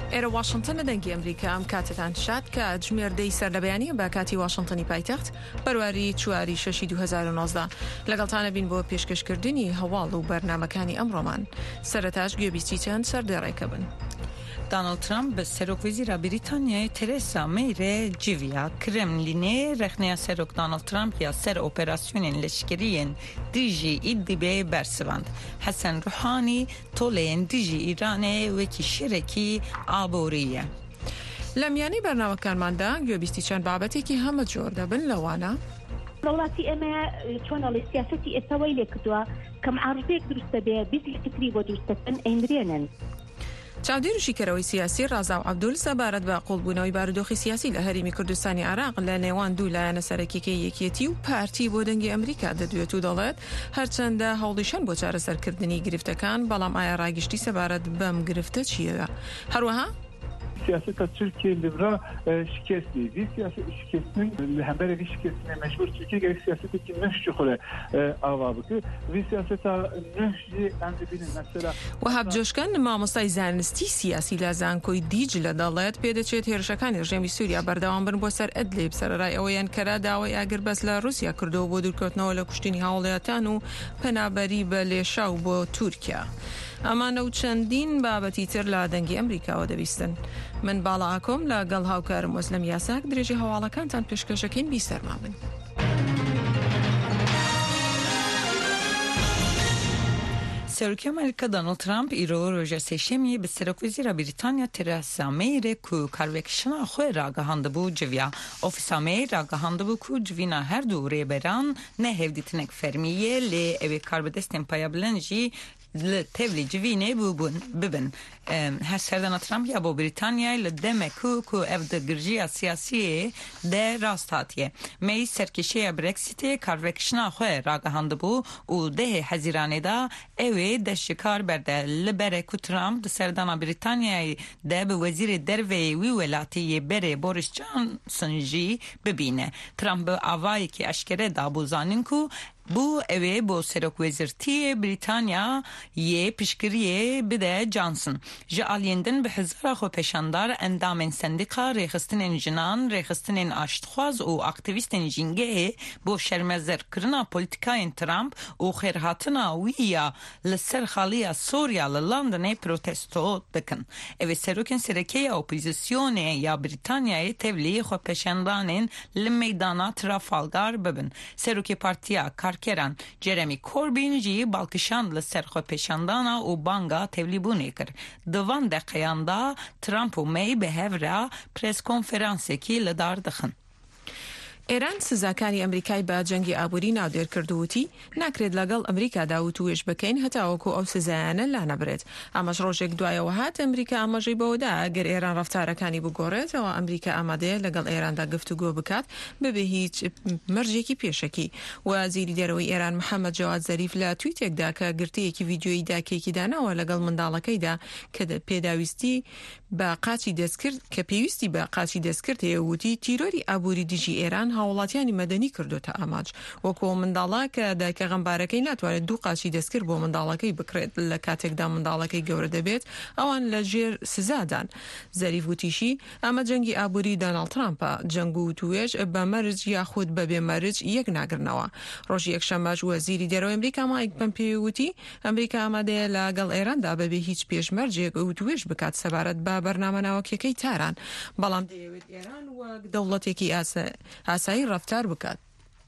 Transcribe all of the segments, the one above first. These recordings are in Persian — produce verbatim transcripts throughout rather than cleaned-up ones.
ئێرە واشنگتن لە دەنگی ئەمریکا ئەم کاتتان شاد کە جمێردەی سەرلەبەیانیە بە کاتی واشنگتنی پایتەخت بەرواری چواری شەشی دوو هەزار و نۆزدە لەگەڵتانە بین بۆ پێشکەشکردنی هەواڵ و بەرنامەکانی ئەمڕۆمان. سەرەتاش گوێبیستی چەند سەردێڕێکە بن. دانالد ترامپ به سەرۆکوەزیرە بریتانیای تێرێسا مەیرێ جیڤیا کرێملینێ رەخنەیە سەرۆک دانالد ترامپ یا سەر ئۆپێراسیۆنên leşkeriyên dijî Îdlibê bersivand. Hesen Ruhani toleyên dijî Îranê wekî şêrekî aborî ye. لە میانەی بەرنامەکانماندا گوێبیستی چەند بابەتێکی هەمە جۆر دەبن لەوانە وڵاتی ئێمە چۆنەڵی سیاسەتی ئێستاوای لێ کردووە کە معارفەیەک دروستە بێ بیزی فکری بۆ دروستەکەن ئەیمرێنن. چاودێر و شیکەرەوەی سیاسی ڕازا و عەبدول سەبارەت بە قوڵبوونەوەی بارودۆخی سیاسی لە هەرێمی کوردستانی عێراق لە نێوان دوو لایەنە سەرەکیەکەی یەکێتی و پارتی بۆ دەنگی ئەمریکا دەدوێت و دەڵێت هەرچەندە هەوڵیشان بۆ چارەسەرکردنی گرفتەکان بەڵام ئایا ڕاگشتی سەبارەت بەم گرفتە چییە؟ هەروەها siyaseta Türkiye libra e, şikesti. Bir siyaset şikestinin hembere bir şikestine meşhur Türkiye gerek siyaseteki nöşçü kule avabıkı. Bir siyaseta nöşçü endibinin mesela وهاب جۆشکەن مامۆستای زانستی سیاسی لە زانکۆی دیجلە دەڵێت پێدەچێت هێرشەکانی ڕژێمی سووریا بەردەوام بن بۆ سەر ئەدلیب سەرەڕای ئەوەیان کەرا داوای ئاگربەس لە رووسیا کردەوە بۆ دوورکەوتنەوە لە کوشتنی هاوڵاتیان و پەنابەری بە لێشاو بۆ تورکیا. ئەمانە و چەندین بابەتی تر لە دەنگی ئەمریکاوە دەبیستن. من باڵا ئاکۆم لە گەڵ هاوکارم وەسلەم یاساک درێژی هەواڵەکانتان پێشکەشەکەین بیسەرما بن. سەرۆکی ئەمریکا دانالد ترامپ ئیرۆ ڕۆژە سێشەمیە بە سەرۆکوەزیرە بریتانیا تێرێسا مەیرێ ku karvekişina xwe ragihandibû civiya. Ofîsa May ragihandibû ku civîna her du rêberan ne hevdîtinek fermî ye lê ew ê kar bi destên payabilan jî li tevlî civînê bûbûn bibin. Her serdana Trump ya bo Britanyayê li deme ku ku ev di girjiya siyasiyê de rast hatiye. May serkêşeya Brexitê karvekişina xwe ragihandibû û dehê hezîranê da ew ê deşikar berde li bere ku Trump di serdana Britanyayê de bi wezîrê derveyê wî welatî yê berê Boris Johnson jî bibîne. Trump bi avayekî eşkere da bû zanin ku Bu evê bo Serokvezirtiyê Britanya yê piştgiriyê bide Johnson. Ji aliyên din bi hezara xwe peşandar endamên sendika rêxistinên jinan, rêxistinên aştxwaz û aktivîstên jîngehê bo şermezerkirina polîtikayên Trump û xêrhatina wî ya li ser xaliya Sûriya li Londonê protesto dikin. Ev ê serokên sereke opozîsyonê ya Britanyayê tevlî xwe peşandanên li meydana Trafalgar bibin. Serokê Partiya Karkeran Jeremy Corbyn jî balkişan li ser xwe peşandana û banga tevlîbûnê kir. Di van deqeyan da Trump û May bi hev re preskonferansekî li dar dixin. ئێران سزاکانی ئەمریکای بە جەنگی ئابووری ناودێر کردووتی ناکرێت لەگەڵ ئەمریکادا و توێژ بکەین هەتاوەکو ئەو سزایانە لا نەبرێت. ئەمەش ڕۆژێک دوایەوە هات ئەمریکا ئاماژەی بەوەدا ئەگەر ئێران ڕەفتارەکانی بگۆڕێتەوە ئەمریکا ئامادەیە لەگەڵ ئێراندا گفتوگۆ بکات ببێ هیچ مەرجێکی پێشەکی. وەزیری دەرەوەی ئێران محەممەد جەواد زەریف لە تویتێکدا کە گرتەیەکی ڤیدیۆیی داکێکی داناوە لەگەڵ منداڵەکەیدا کە پێداویستی بە قاچی دەستکرد کە پێویستی بە قاچی دەستکرد هەیە وتی تیرۆری ئابووری دژی ئێران هاوڵاتیانی مەدەنی کردوتە ئاماج. وەکو منداڵا کە دایکە غەمبارەکەی ناتوانێت دوو قاچی دەستکرد بۆ منداڵەکەی بکرێت لە کاتێکدا منداڵەکەی گەورە دەبێت ئەوان لە ژێر سزادان. زەریف وتیشی ئەمە جەنگی ئابووری دۆناڵد ترامپە، جەنگ و توێژ بە مەرج یاخود بە بێمەرج یەک ناگرنەوە. ڕۆژی یەکشەممەش وەزیری دەرەوەی ئەمریکا مایک پۆمپیۆ وتی ئەمریکا ئامادەیە لەگەڵ ئێراندا بەبێ هیچ پێشمەرجێک و توێژ بکات سەبارەت بە بەرنامە ناوەکیەکەی تاران، بەڵام دەیەوێت ئێران وەک دەوڵەتێکی ئاسایی ڕەفتار بکات.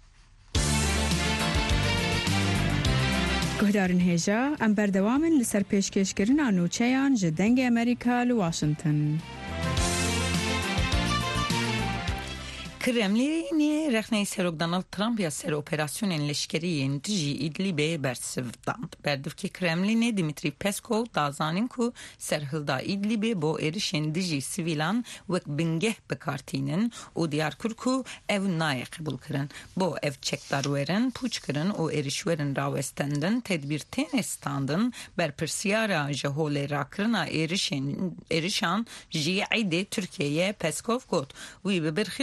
گهدارن هێژە ئەم بەردەوامن لەسەر پێشکەشکردنا نوچەیان ji dengê ئەمریکا li Washington. Kremlinê rexneyê serok Donald Trump ya ser operasyonên leşkeriyên dijî Îdlibê bersivdand. Berdivkê Kremlinê Dmitry Peskov dazanin ku serhilda Îdlibê bo êrişên dijî sivîlan wek bingeh bikartînin û diyar kir ku ev nayê qebûl kirin. Bo ev çekdarwerin pûç kirin û êrişwerin rawestendin tedbîr tên standin berpirsiyara ji holê rakirina êrişên êrişan jî eydê Tirkiyeyê Peskov got. Wî bi bir xîsk ku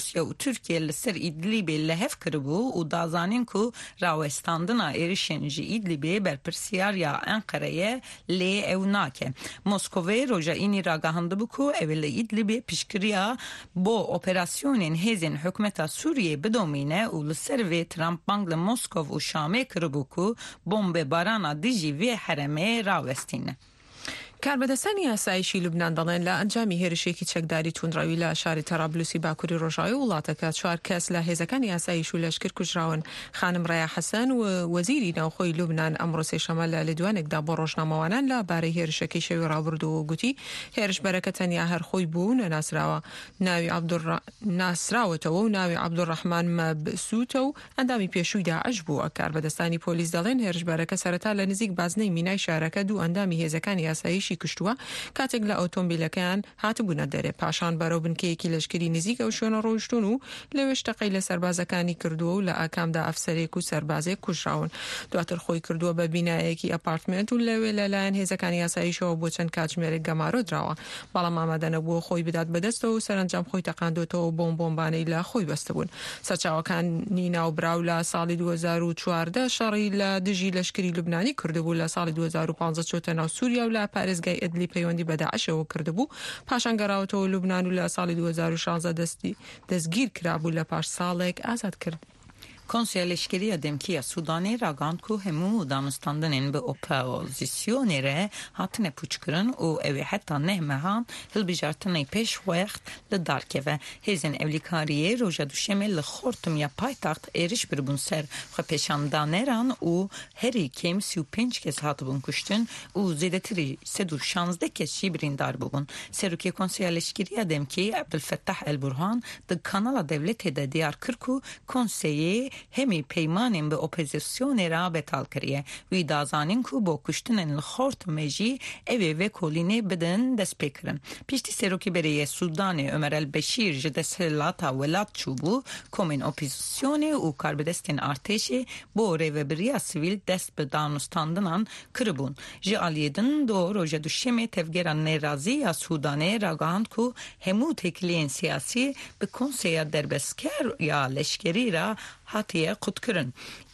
روسیا و ترکیه لسر ایدلیب لحف کربو و دازانین کو راوستاندنا ایرشن جی ایدلیب بر پرسیاریا انقره لی او ناکه. موسکوی روژا اینی راگاهنده بو کو اول ایدلیب پیشکریا با اپراسیونین هزین حکمت سوریه بدومینه و لسر و ترامپ بانگل موسکو و شامه کربو کو بمب بارانا دیجی و حرمه راوستینه. کاربەدەستانی ئاسایشی لوبنان دەڵێن لە ئەنجامی هێرشێکی چەکداری توندڕەوی لە شاری تەرابلوسی باکووری ڕۆژاوی وڵاتەکە چوار کەس لە هێزەکانی ئاسایش و لەشکر کوژراون. خانم ڕیا حەسەن و وەزیری ناوخۆی لوبنان ئەمڕۆ سێشەمە لە لێدوانێکدا بۆ ڕۆژنامەوانان لە بارەی هێرشەکەی شەوی ڕابردوو گوتی هێرش بەرەکە تەنیا هەر خۆی بوو نەناسراوە ناوی عەبدوڕ ناسراوەتەوە و ناوی عەبدوڕەحمان مەبسووتە و ئەندامی پێشووی داعش بووە. کاربەدەستانی پۆلیس دەڵێن هێرش بەرەکە سەرەتا لە نزیک بازنەی مینای شارەکە دوو ئەندامی هێزەکانی ئاسایشی کشتووە کاتێک لە ئۆتۆمبیلەکەیان هاتبوونە دەرێ پاشان بەرەو بنکەیەکی لەشکری نزیک ئەو شوێنە ڕۆیشتون و لەوێش تەقەی لە سەربازەکانی کردووە و لە ئاکامدا ئەفسەرێک و سەربازێک کوژراون. دواتر خۆی کردووە بە بینایەکی ئەپارتمنت و لەوێ لەلایەن هێزەکانی ئاسایشەوە بۆ چەند کاتژمێرێک گەمارۆ درراوە بەڵام ئامادەنەبووە خۆی بدات بەدەستەوە و سەرنجام خۆی تەقاندوتەوە بۆم بۆمبانەی لە خۆی بەستەبوون. سەرچاوەکانی ناوبراو لە ساڵی دوو هەزار و چواردە شەڕی لە دژی لەشکری لوبنانی کردبوو لە ساڵی دوو هەزار و پانزە چۆتە ناو سووریا و لە پارێزگای ئیدلیب پەیوەندی بە داعشەوە کردبوو پاشان گەڕاوەتەوە لوبنان و لە ساڵی دوو هەزار و شانزە دەستی دەستگیر کرابوو لە پاش ساڵێک ئازاد کرد. کنسیالشگری دمکیه سودانی راگاند کو همو دانستاندنین به اپوزیسیونی ره هاتنه پوچکرن و اوی حتی نه مهان هل بجارتنه پیش وقت لدارکه و هزین اولیکاریه روژا دوشمه لخورتم یا پایتاخت ایرش بربون سر خو پیشاندانه ران و هری کم سی و پنج کس هات بون کشتن و زیده تری سد و شانزده کس شی بریندار بون. سروکی کنسیالشگری دمکی عبدالفتاح البرهان د کانال دولت ده دیار کرکو کنسیه همی پیمانین به اپوزیسیون را بتال کریه وی دازانین کو با کشتن لخورت مجی اوی و کولینه بدن دست پیکرن. پیشتی سروکی بریه سودان عمر البشیر جده سلاتا ولاد چوبو کومین اپوزیسیون و کاربدستین ارتشی با رو بریا سویل دست به دانستاندنان کربون. جی آلیدن دو روژه دوشمه تفگران نرازی یا سودانه راگاند کو همو تکلین سیاسی به کنسیا دربسکر یا لشکری را هاتیه خود کرن.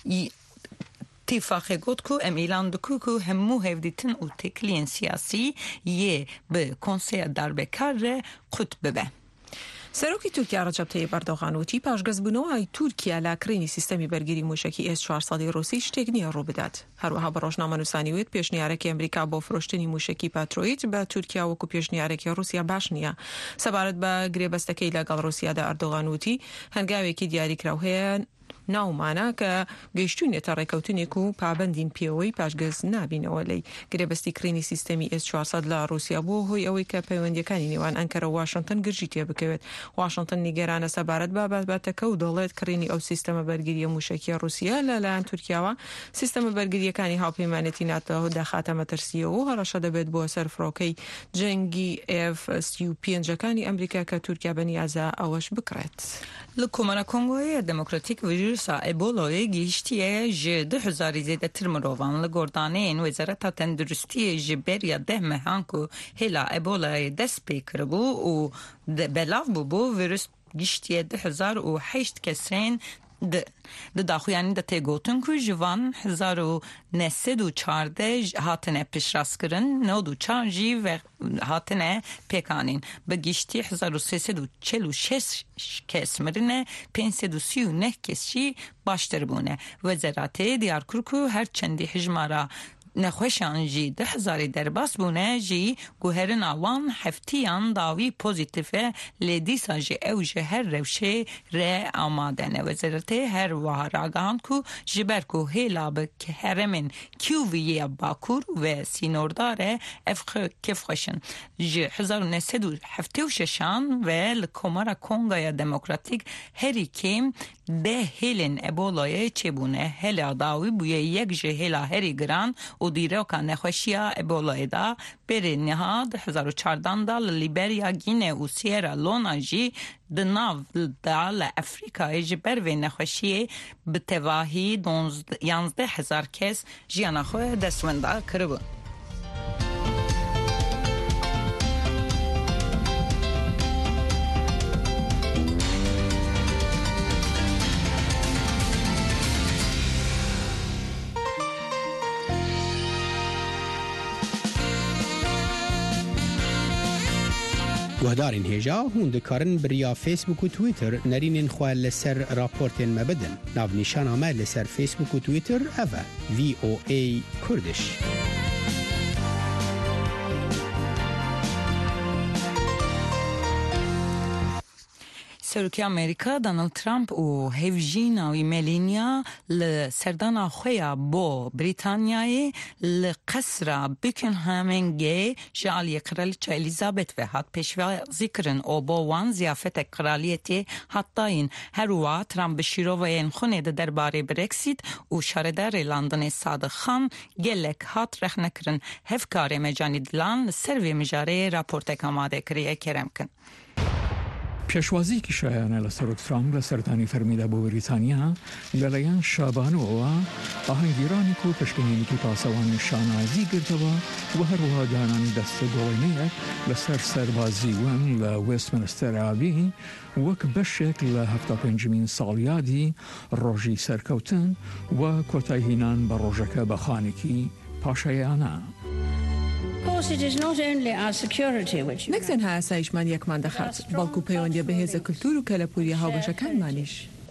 اتفاق گفت که ام اعلان دکو که همو هفدیتن و تکلین سیاسی یه به کنسیه دربکر خود ببه. سەرۆکی تورکیا ڕەجەب تەیب ئەردۆغان وتی پاشگەزبوونەوەی تورکیا لە کرینی سیستەمی بەرگری موشکی ئێس چوار سەد ڕووسی شتێک نییە ڕوو بدات. هەروەها بە ڕۆژنامە نووسانیوت پێشنیارێکی ئەمریکا بۆ فرۆشتنی موشکی پاترۆیت بە تورکیا وەکو پێشنیارێکی رووسیا باش نییە. سەبارەت بە گرێبەستەکەی لەگەڵ رووسیادا ئەردۆغان وتی هەنگاوێکی دیاریکراو هەیە ناومانە کە گەیشتوونێتە ڕێکەوتنێک و پابندین پێوەی پاشگەز نابینەوە لەی گرێبەستی کرینی سیستەمی ئێس چوار سەد لە رووسیا بۆ هۆی ئەوەی کە پەیوەندیەکانی نێوان ئەنکەرە و واشنگتن گرژی تێ بکەوێت. واشنگتن نیگەرانە سەبارەت بە بابەتەکە و دەڵێت کڕینی ئەو سیستەمە بەرگریە موشکی رووسیا لەلایەن تورکیاوە سیستەمە بەرگریەکانی هاوپەیمانێتی ناتۆ دەخاتە مەترسیەوە و هەڕەشە دەبێت بۆ سەر فڕۆکەی جەنگی ئێف سی و پێنجەکانی ئەمریکا کە تورکیا بەنیازە ئەوەش بکرێت. لە کۆمەڵە کۆنگۆی دموکراتیک ویروسا ئێبۆڵۆی گەیشتیە ji du hezarî zêdetir mirovan li gordaneyên Wezareta Tenduristiyê ji beriya deh mehan ku hêla Ebolayê dest pê kiribû û belav bûbû vîrus giştiye du hezar û heşt kesên د داخویانی د تگوتن کو جوان هزار و نهصد و چهارده هاتنه پیشراست کرن نود و چهار جی و هاتنه پیکانین به گشتی هزار و سیصد و چهل و شش کس مرنه پانصد و سی و نه کسی باشتر بونه. وزارت دیارکر کو هر چندی حجمارا نخوشان جی ده هزاری درباس بونه جی گوهرن آوان هفتیان داوی پوزیتیفه لیدیسا جی او جی هر روشه ره آمادنه. وزارت هر وها راگاند کو جبر کو هیلا به هرمن کیوویه باکور و سینورداره افخ کفخشن جی هزار و نهصد و هفتاد و ششان و لکومارا کنگای دموکراتیک هری کم ده هیلن ابولای چه بونه هلا داوی بویه یک جی هلا هری گران و دیره که نخوشیه ابولای دا بری نهاد هزار و چهاردان دا لیبریا گینه و سیرا لونا جی دناو دا لافریقای جی بر و نخوشیه به تواهی یانزده هزار کس جیانا خواه دستونده کربون. گهدارین هجا هوند کارن بریا فیسبوک و تویتر نرینین خواه لسر راپورتین مبدن ناو نیشان آمه لسر فیسبوک و تویتر اوه وی او ای کردش. سروکی امریکا دانالد ترامپ و هفجینا و ملینیا لسردان خویا بو بریتانیای لقصر بیکنهامنگی جالی قرالیچه الیزابت و حد پیشوا ذکرن او با وان زیافت قرالیتی حتاین هر وا ترامپ بشیرو و این خونه درباره برکسیت و شاردار لندن صادق خان گلک هات رخ نکرن هفکار مجانی دلان سروی مجاره راپورت کاماده کریه کرم کن. پیشوازی که شایانه لسر ترامپ لسرتانی فرمیده بو بریتانیا للیان شابانو و آهنگیرانی کو پشکنینی که پاسوان شانازی گرتوا و هر وها دانان دست گوینه لسر سربازی ون لوستمنستر آبی وک بشک لهفتا پنجمین سالیادی روژی سرکوتن و کتایهینان بروژک بخانکی پاشایانه. نەک تەنها ئاسایشمان یەکمان دەخات بەڵکو پەیوەندیە بەهێزە کللتور و کەلەپوری هاوبەشەکانمانیش.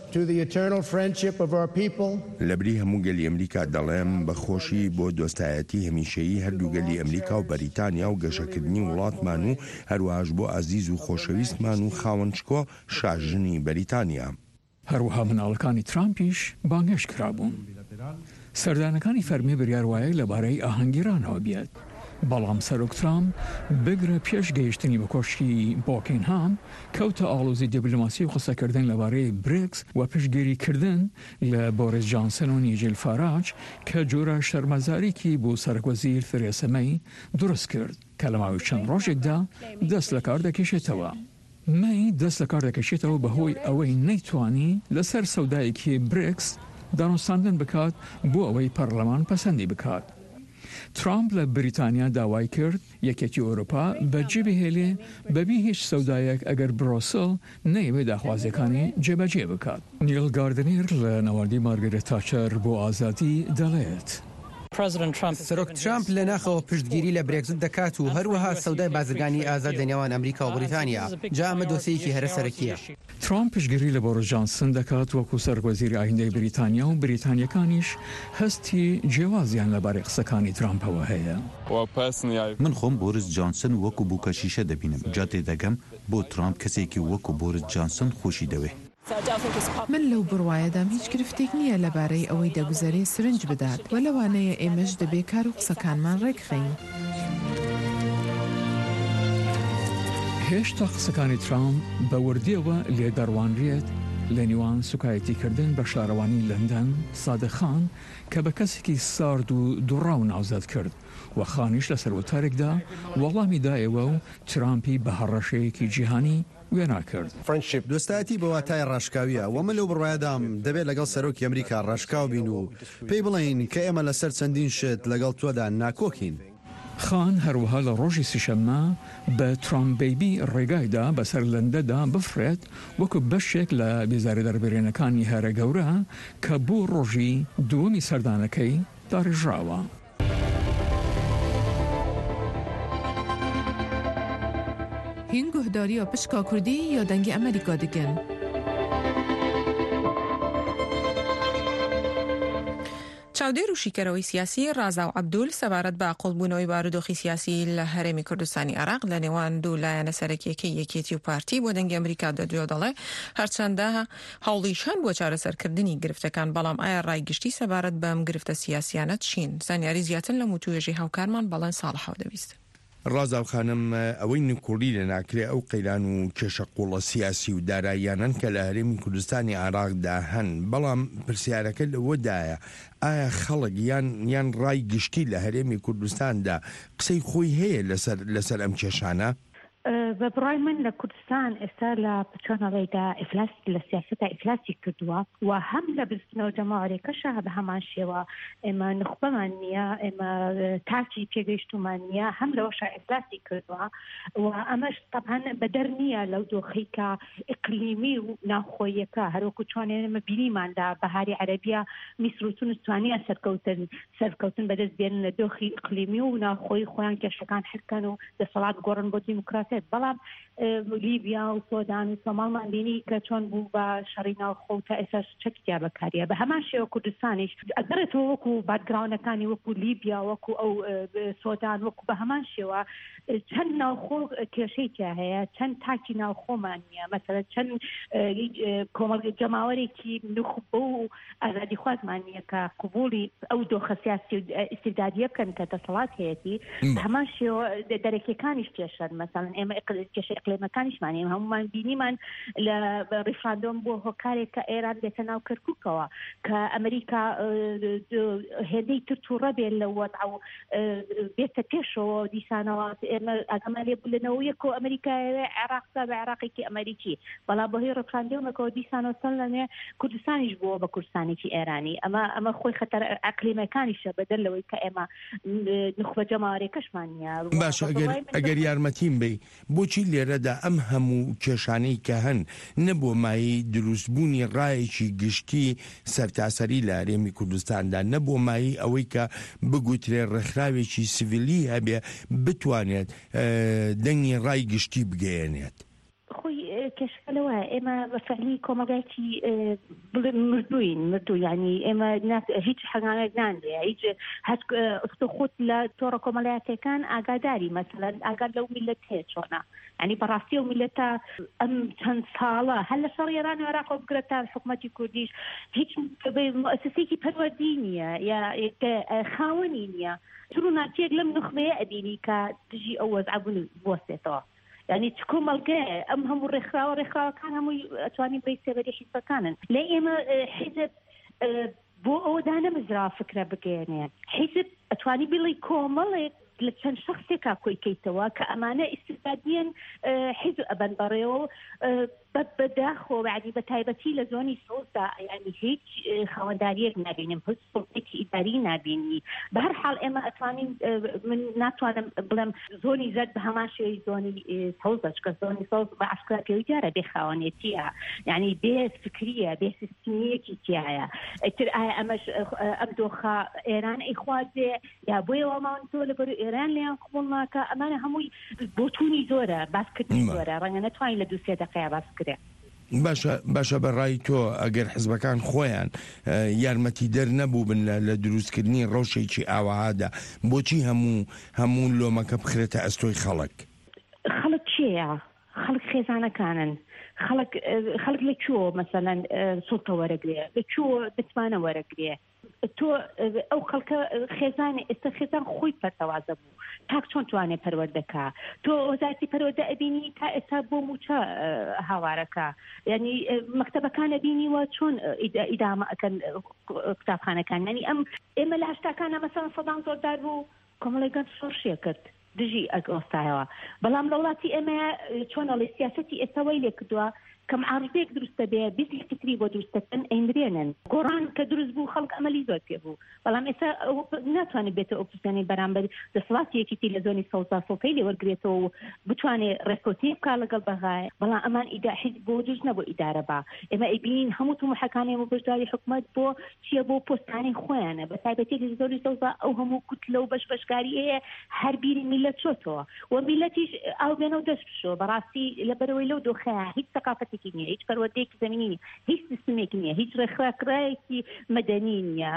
لەبری هەموو گەلی ئەمریکا دەڵێم بەخۆشی بۆ دۆستایەتی هەمیشەیی هەردوو گەلی ئەمریکا و بەریتانیا و گەشەکردنی وڵاتمان و هەروەهاش بۆ ئازیز و خۆشەویستمان و خاوەنچکۆ شاژنی بەریتانیا. هەروەها مناڵەکانی ترامپیش بانگێش کرابوون. سەردانەکانی فەرمی بریاروایە لەبارەی ئاهەنگیرانەوە بێت. بەڵام سەرۆک ترامپ بگرە پێش گەیشتنی بە کۆشکی بۆکینهام کەوتە ئاڵۆزی دیپلۆماسی و قسەکردن لەبارەی بریکس و پشتگیریکردن لە بۆریس جانسن و نیجل فاراج کە جۆرە شەرمەزاریکی بۆ سەرۆکوەزیر تێرێسا مەی دروست کرد کە لە ماوەی چەند ڕۆژێکدا دەست لە کار دەکێشێتەوە. مەی دەست لە کار دەکەشێتەوە بەهۆی ئەوەی نەیتوانی لەسەر سەودایەکی بریکس دانوستاندن بکات بۆ ئەوەی پەرلەمان پەسەندی بکات. ترامپ لە بریتانیا داوای کرد یەکێتی ئەوروپا بەجێ بهێڵێ بەبی هیچ سەودایەک ئەگەر برۆسڵ نەیەوێ داخوازیەکانی جێبەجێ بکات. نیل گاردنیر لە نەوەندی مارگرێت تاچەر بۆ ئازادی دەڵێت. سەرۆک ترامپ لە ناخەوە پشتگیری لە برێکزت دەکات و هەروەها سەودای بازرگانی ئازاد لە نێوان ئەمریکا و بریتانیا جا ئەمە دۆسەیەکی هەرە سەرەکیە. ترامپ پشتگیری لە بۆریس جانسن دەکات وەکو سەرۆکوەزیری ئایندەی بریتانیا و بریتانیەکانیش هەستی جیاوازیان لەبارەی قسەکانی ترامپەوە هەیە. من خۆم بۆریس جانسن وەکو بووکە شیشە دەبینم جا تێدەگەم بۆ ترامپ کەسێکی وەکو بۆریس جانسن خۆشی دەوێ. من لەو بڕوایەدام هیچ گرفتێک نییە لەبارەی ئەوەی دەگوزارێ سرنج بدات و لەوانەیە ئێمەش دەبێ کار و قسەکانمان ڕێکخەین. هێشتا قسەکانی ترامپ بە وردیەوە لێدەڕوانرێت لە نێوان سوکایەتیکردن بە شارەوانی لەندەن سادق خان کە بە کەسێکی سارد و دووڕاو ناوزەت کرد و خانیش لە سەرۆتارێکدا وەڵامی دایەوە و ترامپی بە هەڕەشەیەکی جیهانی وێنا کرد. دۆستایەتی بە واتای ڕاشکاویە وەمە لەو بڕوایەدام دەبێت لەگەڵ سەرۆکی ئەمریکا ڕاشکاو بین و پێی بڵین کە ئێمە لەسەر چەندین شت لەگەڵ تۆدا ناکۆکین. خان هەروەها لە ڕۆژی سیشەممە بە ترامپ بیبی ڕێگایدا بەسەر لەندەدا بفرێت وەکو بەشێک لە بێزاری دەربڕێنەکانی هەرە گەورە کە بوو ڕۆژی دووەمی سەردانەکەی داڕژراوە. هین گهداری و پشکا کردی یا دنگ امریکا دکن. چاودێر و شیکەرەوەی سیاسی ڕازا و عەبدول سەبارەت بە قوڵبوونەوەی بارودۆخی سیاسی لە هەرێمی کوردستانی عێراق لە نێوان دوو لایەنە سەرەکیەکەی یەکێتی و پارتی بۆ دەنگی ئەمریکا دەدوێ دەڵێ هەرچەندە هەوڵیشان بۆ چارەسەرکردنی گرفتەکان بەڵام ئایا ڕایگشتی سەبارەت بەم گرفتە سیاسیانە چین؟ زانیاری زیاتر لە موتوێژی هاوکارمان بەڵێن ساڵح دەویست. ڕازاو خانم ئەوەی نکوڕی لە ناکرێ ئەو قەیران و کێشە قوڵە سیاسی و داراییانن کە لە هەرێمی کوردستانی عێراقدا هەن بەڵام پرسیارەکە لەوەدایە ئایا خەڵک یان یان ڕای گشتی لە هەرێمی کوردستاندا قسەی خۆی هەیە لەسەر لەسەر ئەم کێشانە؟ بە بڕای من لە کوردستان ئێستا لە چۆنەڵێدا ئیفلاس لە سیاسەتا ئیفلاسی کردووە و هەم لە بستنەوە جەماوەرێکەشە بە هەمان شێوە ئێمە نخبەمان نییە ئێمە تاکی پێگەیشتومان نییە هەم لەوەشە ئیفلاسی کردووە و ئەمەش تەبعاً بەدەر نییە لەو دۆخەیکە ئیقلیمی و ناوخۆیەکە هەروەکو چۆنێ ئێمە بینیماندا بەهاری عەرەبیە میسر و تونس توانیە سەرکەوتن سەرکەوتن بەدەست بێنن لە دۆخی ئیقلیمی و ناوخۆی خۆیان کێشەکان حرکەن و دەسەڵات گۆڕن بۆ دیموکراسی سیاسەت بەڵام لیبیا و سۆدان و سۆماڵمان بینی کە چۆن بوو بە شەڕی ناوخۆ تا ئێستا چەکتیا بەکاریە بە هەمان شێوە کوردستانیش ئەگەرێتەوە وەکو بادگراونەکانی وەکو لیبیا وەکو ئەو سۆدان وەکو بە هەمان شێوە چەند ناوخۆ کێشەی تیا هەیە چەند تاکی ناوخۆمان نییە مەسەلەن چەند کۆمەڵگە جەماوەرێکی نخبە و ئازادی خوازمان نییە کە قبوڵی ئەو دۆخە سیاسی استبدادیە بکەن کە دەسەڵات هەیەتی هەمان شێوە دەرەکیەکانیش کێشەن مەسەلەن ئێمە کێشە ئەقلیمەکانیشمان ئێمە هەمومان بینیمان لە ڕیفراندۆم بۆ هۆکارێک کە ئێران بێتە ناو کەرکووکەوە کە ئەمریکا هێندەی ترتوڕە بێت لە وەضع و بێتە پێشەوە دیسانەوە ئێمە ئەگەمان لێ بولنەوە یەکۆ ئەمریکای عێراقدا بە عێراقێکی ئەمریکی بەڵام بەهۆی ڕیفراندۆمەکەەوە دیسانەوە سەر لەنێ کوردستانیش بووە بە کوردستانێکی ئێرانی ئەمە ئەمە خۆی خەتەر ئەقلیمەکانیشە بەدەر لەوەی کە ئێمە نخبە جەماوەرێکەشمان نییە باش ئەگەر یارمەتیم بێ بۆچی لێرەدا ئەم هەموو کێشانەی کە هەن نەبووە مایی دروستبوونی ڕایەکی گشتی سەرتاسەری لە هەرێمی کوردستاندا نەبووە مایی ئەوەی کە بگوترێ ڕێکخراوێکی سیڤیلی هەبێ بتوانێت دەنگی ڕای گشتی بگەیەنێت خۆی کێشەکەلەوە ئێمە بەفعلی کۆمەڵایەکی مردووین مردوو ینی ئێمە هیچ حەنگامێک ناندێ هیچ ئەستۆ خۆت لە تۆڕە کۆمەڵایەتەکان ئاگاداری مەسەلەن ئاگاد لەو میلەت هەیە چۆنە ینی بەڕاستی و میلەتە ئەم چەند ساڵە هەر لە شەڕی ئێران و عێراق بگرێت تا حکومەتی کوردیش هیچ مؤسسەیەکی پەروەردی نییە یا خاوەنی نییە چون ناچێک لەم نخبەیە ئەبینی کە دژی ئەو وەزع بوون بوەستێتەوە یعنی چ کۆمەڵگەیە ئەم هەموو ڕێکخراوە ڕێکخراوەکان هەمووی ئەتوانین بەی سێبەری حیزبەکانن لە ئێمە حیزب بۆ ئەوەدا نەمزرا فکرە بگەێنێ حیزب ئەتوانی بڵی کۆمەڵێک لە چەند شخصێکا کۆیکەیتەوە کە ئەمانە ئیستبدادیان حیزب ئەبەن بەڕێوە بەداخۆ عنی بە تایبەتی لە زۆنی سۆزدا ینی هیچ خاوەنداریەک نبینیم هیچ سڵتێکی ئیداری نبینی بە هەر حاڵ ئێمە ئەتوانین من ناتوانم بڵێم زۆنی زەرد بە هەمان شێوەی زۆنی سەوزە چکە زۆنی سەوز بە عسکرا پێوی دیارە بێ خاوەنێتیە یعنی بێ فکریە بێ سیستمیەکی تایە ئیتر ئایا ئەمەش ئەم دۆخە ئێران ئەیخوازێ یا بۆیەوە ماوەتۆ لەبەر ئێران لیان قبوڵ ناکە ئەمانە هەمووی بۆتونی زۆرە باسکردنی زۆرە ڕەنگە نەتوانین لە دوو سێ دەقەیە باسکرێ باشە باشە بەڕای تۆ ئەگەر حزبەکان خۆیان یارمەتی دەر نەبوو بن لە دروستکردنی ڕەوشێکی ئاواهادا بۆچی هەموو هەموو لۆمەکە بخرێتە ئەستۆی خەڵک خەڵک چییە؟ خەڵک خێزانەکانن خەڵک خەڵک لە کوێ مەسەلەن سوڵتە وەرەگرێ لە کوێ دەتوانە وەرەگرێ تۆ ئەو خەڵکە خێزانێ ئێستا خێزان خۆی پەرتەوازە بوو تاک چۆن توانێ پەروەردەکە تۆ وەزارەتی پەروەردە ئەبینی تا ئێستا بۆ موچە هاوارەکە یعنی مەکتەبەکانە بینیوە چۆن ئیدامە ئەکەن قوتابخانەکان یعنی ئەم ئێمە لە هەشتاکانە مەسەڵەن سەدان زۆردار بوو کۆمەڵی گەنج شۆڕشیە کرد دژی ئەگۆستایەوە بەڵام لە وڵاتی ئێمە چۆنەڵی سیاسەتی ئێستاوەی لێ کردووە کەم عارضەیەک دروستە بێ بیزی فکری بۆ دروستەکەن ئەیمرێنن گۆڕان کە دروست بوو خەڵک ئەمەلی زۆر پێ بوو بەڵام ئێستا ناتوانێت بێتە ئۆپۆزیسیۆنی بەرامبەر دەسەڵاتێکیتی لە زۆنی سەوزا سۆکەی لێ وەرگرێتەوە و بتوانێت ڕێککەوتی بکا لەگەڵ بەغای بەڵام ئەمان ئیدا حیزب بۆ دروست نەبوو ئیدارە با ئێمە ئەیبینین هەموو تومەحەکانی و بەشداری حکومەت بۆ چییە بۆ پۆستانی خۆیانە بە تایبەتی لە زۆری سەوزا ئەو هەموو کوتلە و بەش بەشکاری هەیە هەر بیری میلەت چۆتەوە و میلەتیش ئاو بێنە و دەست بشۆ بەڕاستی لەبەرەوەی لەو دۆخەیە هیچ ثەقافەتێکی نییە هیچ پەروەردەیەکی زەمینی هیچ سیستمێکی نییە هیچ ڕێکخراوێکی مەدەنی نییە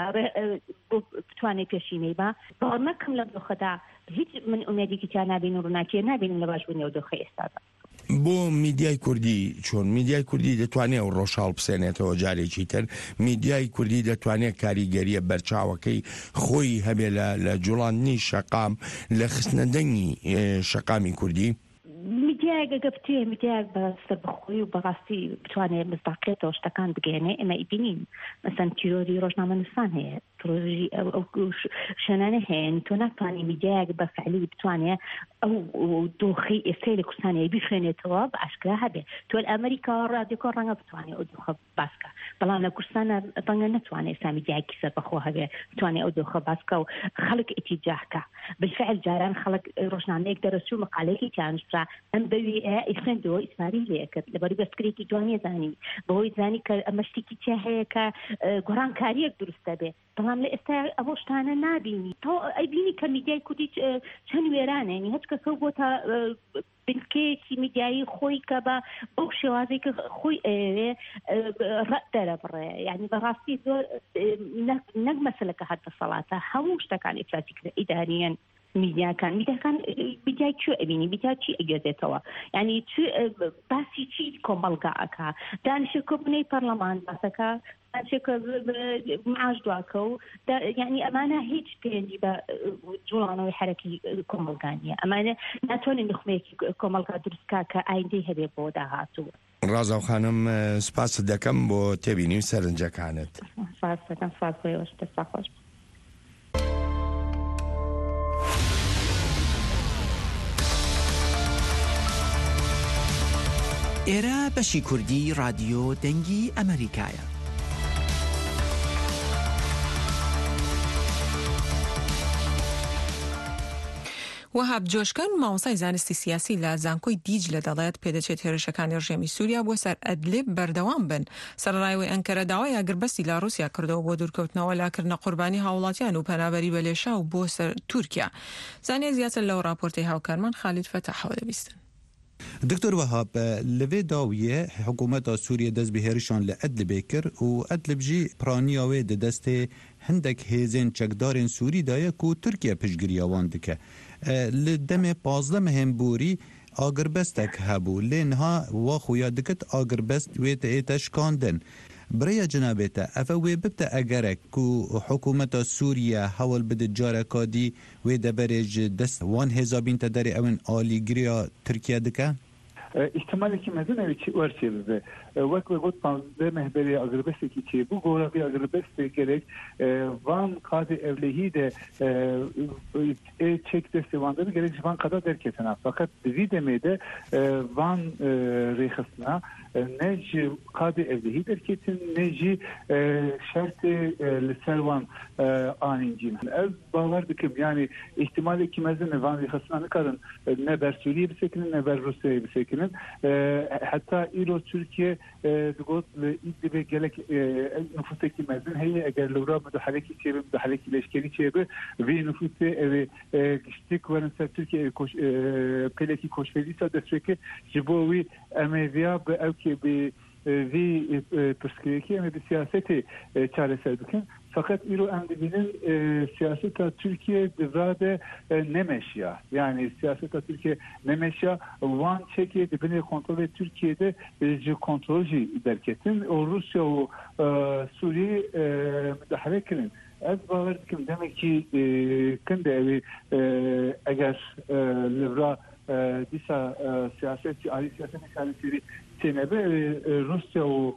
بتوانێت پێشینەی بە باوەڕ نەکەم لەم دۆخەدا هیچ من ئومێدێکی تیا نابین و ڕووناکیە نابینم لە باشبوونی ئەو دۆخەی ئێستادا بۆ میدیای کوردی چۆن میدیای کوردی دەتوانێت ئەو ڕۆژهاڵ بسێنێتەوە جارێکی تر میدیای کوردی دەتوانێت کاریگەریە بەرچاوەکەی خۆی هەبێ لە جوڵاندنی شەقام لە خستنە دەنگی شەقامی کوردی میدیایەک گەپتێ میدیایەک بەسەر بەخۆی و بەڕاستی بتوانێت مصداقیەتەوە شتەکان بگەێنێ ئێمە ئیبینین مەسەن تیۆری ڕۆژنامەنووسان هەیە پرۆژی ئەو شوێنانە هەیە تۆ ناتوانانی میدیایەک بە فعلی بتوانێت ئەو دۆخی ئێستای لە کوردستانەیە بخوێنێتەوە بە ئاشکرا هەبێ تۆ لە ئەمریکا ڕادیۆکۆ ڕەنگە بتوانێت ئەو دۆخە باسکە بەڵام لە کوردستانە ڕەنگە نەتوانێت ئێستا میدیایەکی سەربەخۆ هەبێ بتوانێت ئەو دۆخە باسکە و خەڵک ئیتیجاهکە بالفعل جاران خەڵک ڕۆژنامەیەک دەرەچوو مەقالەیەکی تیانووسرا ئەم بەوی ئیخوێندەوە ئیسپاری لێ کرد لەبەری بەسکرێکی جوانیە زانی بەهۆی زانی کە ئەمە شتێکی تیا هەیە کە گۆڕانکاریەک دروستە بێ بەڵام لە ئێستا ئەوە شتانە نابینی تۆ ئەیبینی کە میدیای کوردی چەند وێرانێنی هەچ کە بۆتە بنکەیەکی میدیایی خۆی کە بە بەو شێوازەی کە خۆی ئەوێ ڕەت دەرەبڕێ یعنی بەڕاستی زۆر نەک مەسەلەکە هەر دەسەڵاتە هەموو شتەکان ئیفلاتیکرا ئیداریەن میدیاکان میدیاکان میدیای چی ئەبینی میدیا چی ئەگەزێتەوە یعنی باسی چی کۆمەڵگا ئەکا دانیشە کۆبنەی پەرلەمان باسەکە دانیشە معاش دواکە و یعنی ئەمانە هیچ پێنجی بە جوڵانەوەی حرەکی کۆمەڵگانیە ئەمانە ناتوانین نخمەیەکی کۆمەڵگا دروستکە کە ئایندەی هەبێ بۆ داهاتوو. ڕازاو خانم سپاس دەکەم بۆ تێبینی و سەرنجەکانت. سپاس دەکەم سپاس بۆیەوەش دەستا خۆش. ئێرە بەشی کوردی رادیۆ دەنگی ئەمریکایە. وهاب جۆشکەن مامۆستای زانستی سیاسی لە زانکۆی دیج لە دەڵێت پێدەچێت هێرشەکانی ڕژێمی سووریا بۆ سەر ئەدلیب بەردەوام بن. سەرڕایەوەی ئەنکەرە داوای ئاگربەستی لە رووسیا کردەوە بۆ دوورکەوتنەوە لاکردنە قوربانی هاوڵاتیان و پەنابەری بە لێشا و بۆ سەر تورکیا. زانیە زیاتر لەو راپۆرتەی هاوکارمان خالید فتاحەوە دەبیستن. دکتور وهاب لوی داویه حکومت سوریه دست به هرشان لعدلب کر و عدلب جی پرانیاوی ده دست هندک هیزن چکدارن سوری دایه کو ترکیه پشگری آوان دکه لدم پازده مهم بوری آگربستک هبو لینها و خویا دکت آگربست ویت ایتش کاندن برای جنابتا افوی ببتا اگرک کو حکومت سوریه حول بده جارکادی و دبرج دست وان هزابین تداری اون آلیگریا ترکیه دکه؟ احتمالی که مدن اوی چی ورچی بده وقت بود پانزده مهبری آگربستی که چی بو گورابی آگربستی گرک وان قاد evlihi de çek destevanları gerek van kadar derketine fakat bizi demede van rehasına neci qadi evlihi derketin neci şartı liservan anincin ev bağlar dikim yani ihtimali ki mezene van rehasına ne kadar ne ber Suriye bisekinin ne ber Rusya'ya bisekinin hatta İro Türkiye دقوت إدبي جالك نفوسك مازن هي أجر لورا مدحلكي شيء مدحلكي ليشكري شيء في نفوسه كشتك ورنسا تركيا كوش بلكي كوشفيدي صدقك جبوي أمريكا بأوكي ب في برسكريكي أمي بسياسة çare serdikin fakat İro endibinin siyaseta Türkiye devrade nemeşya yani siyaseta Türkiye nemeşya van çeki dibine kontrol ve Türkiye'de je kontrolji derketin o Rusya o Suriye müdahale kirin ez bağır dikim demek ki kinde evi eğer livra disa siyaseti ali siyaseti siyaseti senebe Rusya o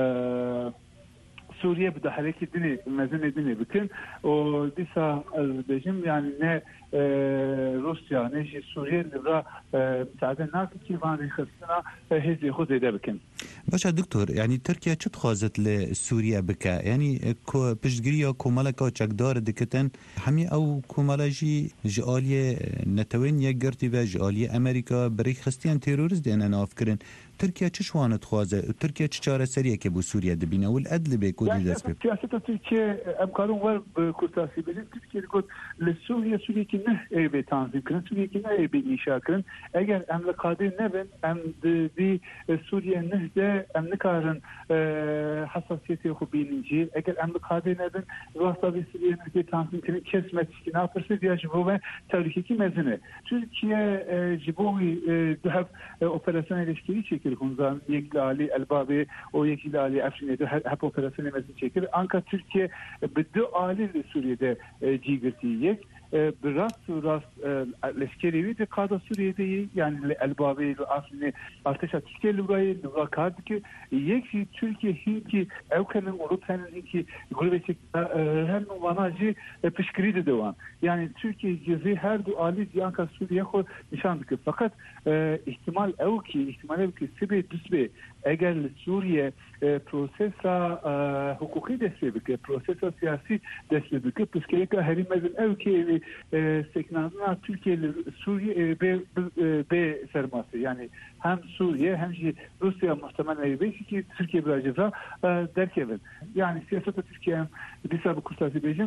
Suriye müdahale edini, mezun edini bütün o disa rejim yani ne e, Rusya ne Suriye libra müsaade nakı ki van rihasına hezi hud edebikin. باشا دكتور يعني تركيا چه تخوازت لسوريا بك يعني كو بشجريا كومالكا چكدار دكتن همي او كومالاجي جاليه نتوين يگرتي و جاليه امريكا بري خستيان تيروريست دينا نافكرن تركيا چه شوانت خوازه تركيا چه چاره سريه که بو سوريا دبينه والادل بيكو دي دست بي سياسه تركيا امكانون var kurtasi bizim Türkiye got لسوريا سوريا ki ne be tanzim kırın Suriye ki ne be inşa kırın eğer emle kadir ne ben em di Suriye ne de emli karın hassasiyeti yok bilinci eğer emli kadir ne ben vasta bir Suriye ne de tanzim kırın kesmet ki ne yaparsa diye bu ve tehlikeli mezene Türkiye jibovi dehab operasyon ilişkili çekir kunzan yeklali elbabi o yeklali afşinede hep operasyon mezene çekir Anka Türkiye بدو عالی سوریه جیگرتی یک براست راست لشکری وی de kada Suriye'de yani elbabi aslında artışa Türkiye lugayı luga kardı ki yekşi Türkiye hinki evkenin Avrupa'nın ki gurbetçi hem manajı pişkiri de devam yani Türkiye cezi her du ali diyanka Suriye ko nişandık fakat ihtimal ev ki ihtimal ev ki sibe düsbe eğer Suriye prosesa hukuki destek prosesa siyasi destek püskeyka herimezin ev ki seknazına Türkiye Suriye be be serması yani hem Suriye hem Rusya muhtemelen be ki Türkiye biraz derkevin yani siyasete Türkiye disa bu kurtarıcı bejim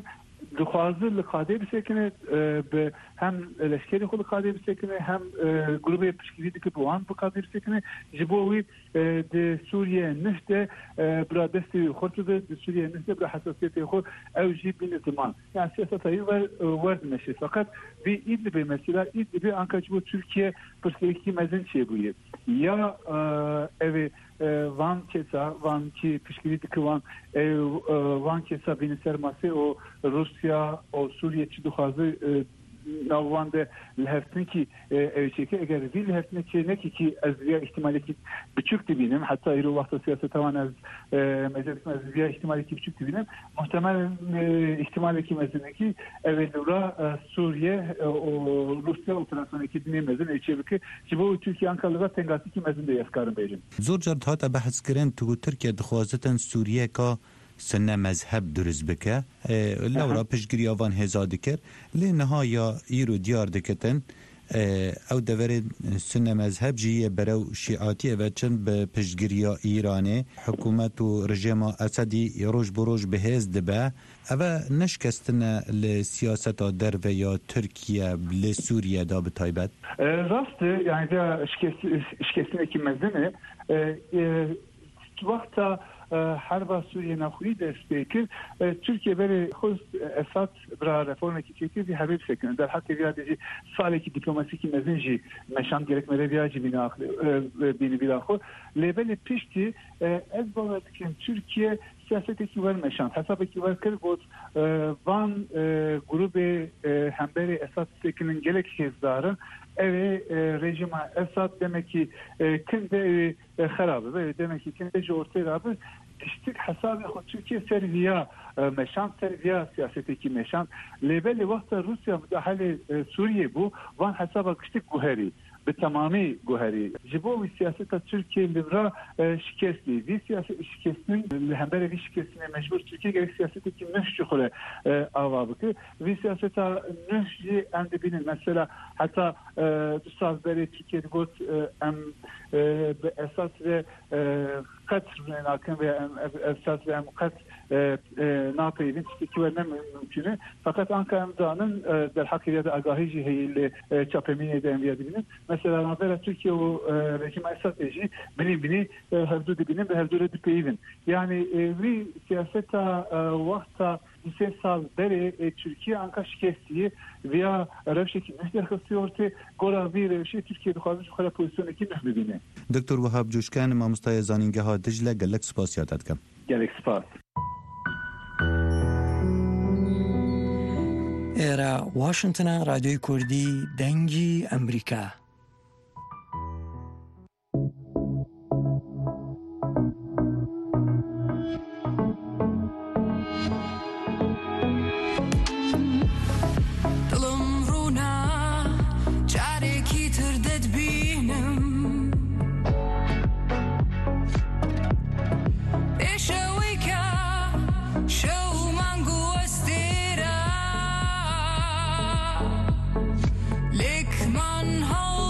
دخوازی لقاده بسکنه به هم لشکری خود قاده بسکنه هم گروه پشکیری که بوان بقاده بسکنه جبوی د سوریه نشته برا دستی خورده د سوریه نشته برا حساسیت خود او جی بین زمان yani siyaset ayı ورد میشه فقط bir İdlib'e mesela İdlib'e Ankara'cı Türkiye perspektifi mezun şey bu ya evi Van kesa Van ki pişkili dikvan ev Van kesa beni sermasi o Rusya o Suriye çi duhazı navvande leheftin ki evçeki eğer bir leheftin ki ne ki azviya ihtimali ki küçük dibinem hatta iru vakti siyaset tavan az meclis azviya ihtimali ki küçük dibinem muhtemel ihtimali ki mezun ki evvelura Suriye o Rusya operasyonu ki dinlemezin evçeki ki bu Türkiye Ankara'da tengasi ki mezun de yaskarın beyim. Zor jar hata bahs kirin tu Türkiye dixwazeten Suriye ka سنه مذهب درست بکه لورا پشگیری آوان هزا دکر لی نهایا ایرو دیار دکتن او دوره سنه مذهب جیه برو شیعاتی و چند به پشگیری ایرانه حکومت و رژیم اسدی روش بروش به هز دبه او نشکستنه لسیاست در و یا ترکیه لسوریه دا به تایبت راست یعنی دا اشکستنه که مزنه وقتا حرب سوریه نخوی دست بکر Türkiye böyle خود Esad برای رفرم کی چیزی به حبیب سکن در حتی بیادی سالی کی دیپلماسی کی مزنجی مشان gerekmede بیاجی bina bini bila خود لبل پیشتی از باور که Türkiye siyaseti ki var meşan hesabı ki var kır بود Van grubu hemberi Esad sekinin gelek hizdarın evi rejime Esad demek ki kinde خرابه ve demek ki kinde ortaya rabı تشتك حساب خود تركيا سرفيا مشان سرفيا سياستي مشان لبل وقت روسيا مداخله سوريا بو وان حسابا كشتك جوهري بالتمامي جوهري جبوا سياسه تركيا لبرا شكستي دي سياسه شكستين الهمبره في شكستين مجبور تركيا جري سياسته كي مش شغله اوابك في سياسه نشي عند بين مثلا حتى استاذ بري تركيا قلت ام باساس قطر لكن اساس ام قطر ناپیوین تشکیل ورنه ممکنه فقط آنکه امضانın در حقیقت آگاهی هی چاپمینه de enviyabilin mesela nabera Türkiye o rejim strateji bini bini hevdu dibinin ve hevdu redipeyvin yani vi siyaseta vakta ise sal beri Türkiye anka şikestiği veya revşeki nehder kısıyordu gora bir revşi Türkiye duhazı şu kadar pozisyonu ki mehbibine. Doktor Vahab Coşkan mamostay zaningah Dicle gelek spasiyat etkem. Gelek spas. ئێرە واشنگتنە رادیۆی کوردی دەنگی ئەمریکا. دڵم ڕوونا جارێکی تر دەتبینم پێشەوەی کە شەو مانگ و وەستێرە لێکمان هەڵ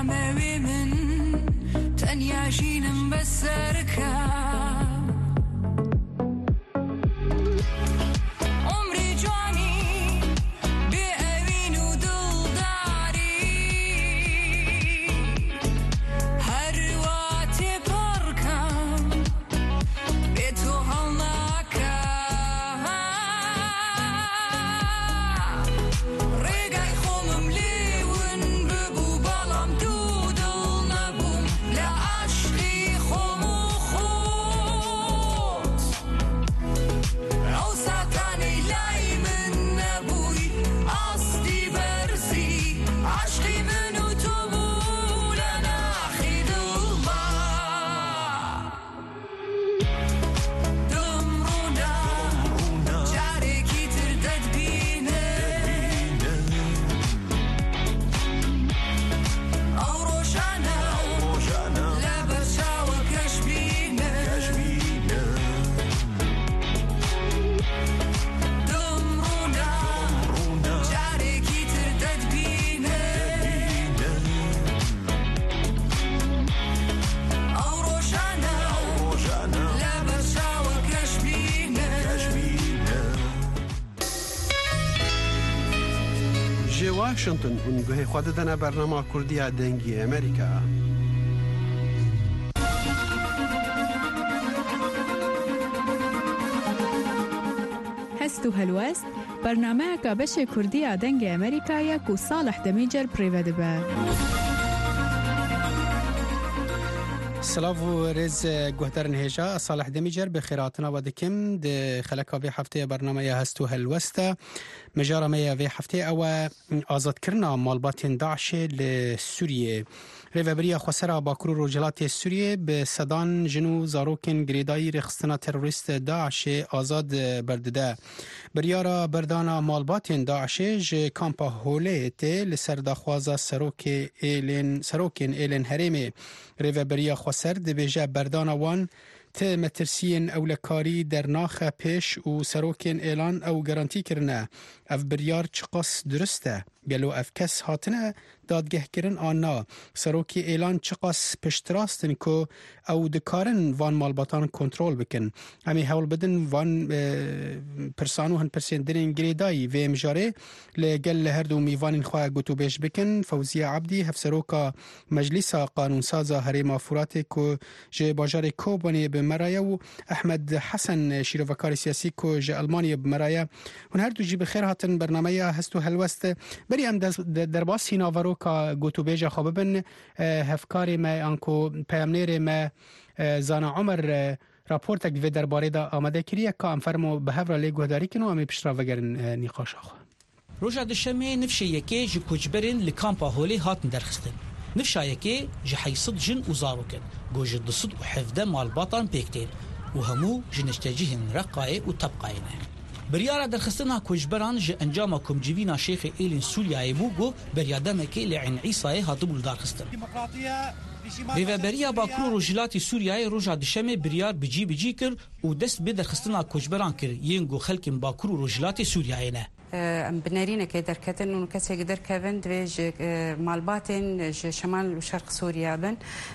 ماوي من تنيا جينم بسركا واشنطن هون گوهی خود دنا برنامه کردی دنگی امریکا. هستو هلوست برنامه که بشه کردی دنگ امریکا یک و صالح دمیجر پریوده به سلاف و رز گوهتر نهجا صالح دمیجر بخیراتنا و دکم ده خلقا وی هفته برنامه هستو هلوسته مجارة ميا في حفتي أو آزاد كرنا مالباتين داعش لسوريا ريفابريا خسرة باكرو رجلات سوريا بسدان جنو زاروكن غريداي رخصتنا تروريست داعش آزاد بردده بريارا بردانا مالباتين داعش ج كامبا هوليتي لسردا خوازا سروك إيلين سروكن إيلين هريمي ريفابريا خسر دبيجا بردانا وان ته مترسین اولکاری در ناخ پیش و سروکین اعلان او گارانتی کرنه اف بریار چقاس درسته گلو اف کس هاتنه دادگه کرن آنا سروکی اعلان چقاس پشتراستن که او دکارن وان مالباتان کنترول بکن همی حول بدن وان پرسانو هن پرسین درین گریدایی و مجاره لگل هر دو میوان خواه گوتو بیش بکن فوزیه عبدی هف سروکا مجلس قانون سازا هریم آفوراتی که جه باجار کوبانی بمرايا و احمد حسن شيروفكاري سياسي كو جا المانيا بمرايا هن هر دو جي بخير هاتن برنامه هستو هلوست بري ام درباس ناوارو کا گوتو بيجا خببن هفكاري ما انكو پیامنير ما زانا عمر راپورتك في درباره دا آماده كريه کا ام فرمو بهفرا لي گهداري كنو ام بشرا وگرن نقاش اخو روجا دشمه نفشي يكي جي كوجبرين لكامبا هولي هاتن درخستن نفشایکی جحیصد جن وزاروکن گوجه دصد و حفده مالباطان پیکتین و همو جنشتجیهن رقای و طبقاینه بریارا درخستنها کجبران جه انجام کمجیوینا شیخ ایلین سولیای بوگو بریادمکی لعن عیسای هاتبول دارخستن ریوبریا باکرو روجلاتی سوریای روجا دشمه بریار بجی بجی کر و دست به درخستنها کجبران کر ینگو خلکن باکرو روجلاتی سوریای نه ام بنارينا كيدر كتن ونكسي قدر كفن دواج مالباتن شمال وشرق سوريا بن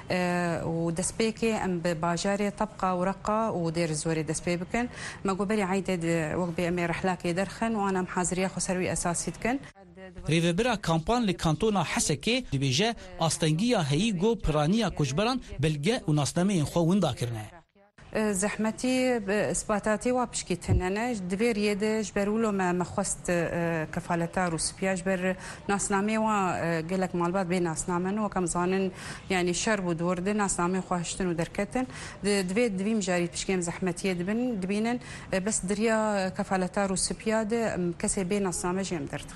ودسبيكي ام بباجاري طبقة ورقة ودير زوري دسبي بكن ما قبلي عيدة وقبي امي رحلاكي درخن وانا محاضرية خسروي اساسي تكن ریوبرا کامپان لکانتونا حسکه دبیجه آستنگیا هیگو پرانیا کجبران بلگه و ناسنامه خو وندا کرنه زحمتي اثباتاتي وابشكيتنا دبير يدج برولو ما مخست كفالتا روسبيا جبر ناسنامي وا قالك مالبات بين ناسنامن وكم زانن يعني شرب ودورد ناسنامي خواشتن ودركتن دبي دبي مجاري بشكيم زحمتي دبن دبينن بس دريا كفالتا روسبيا د كسي بين ناسنامي جيم درت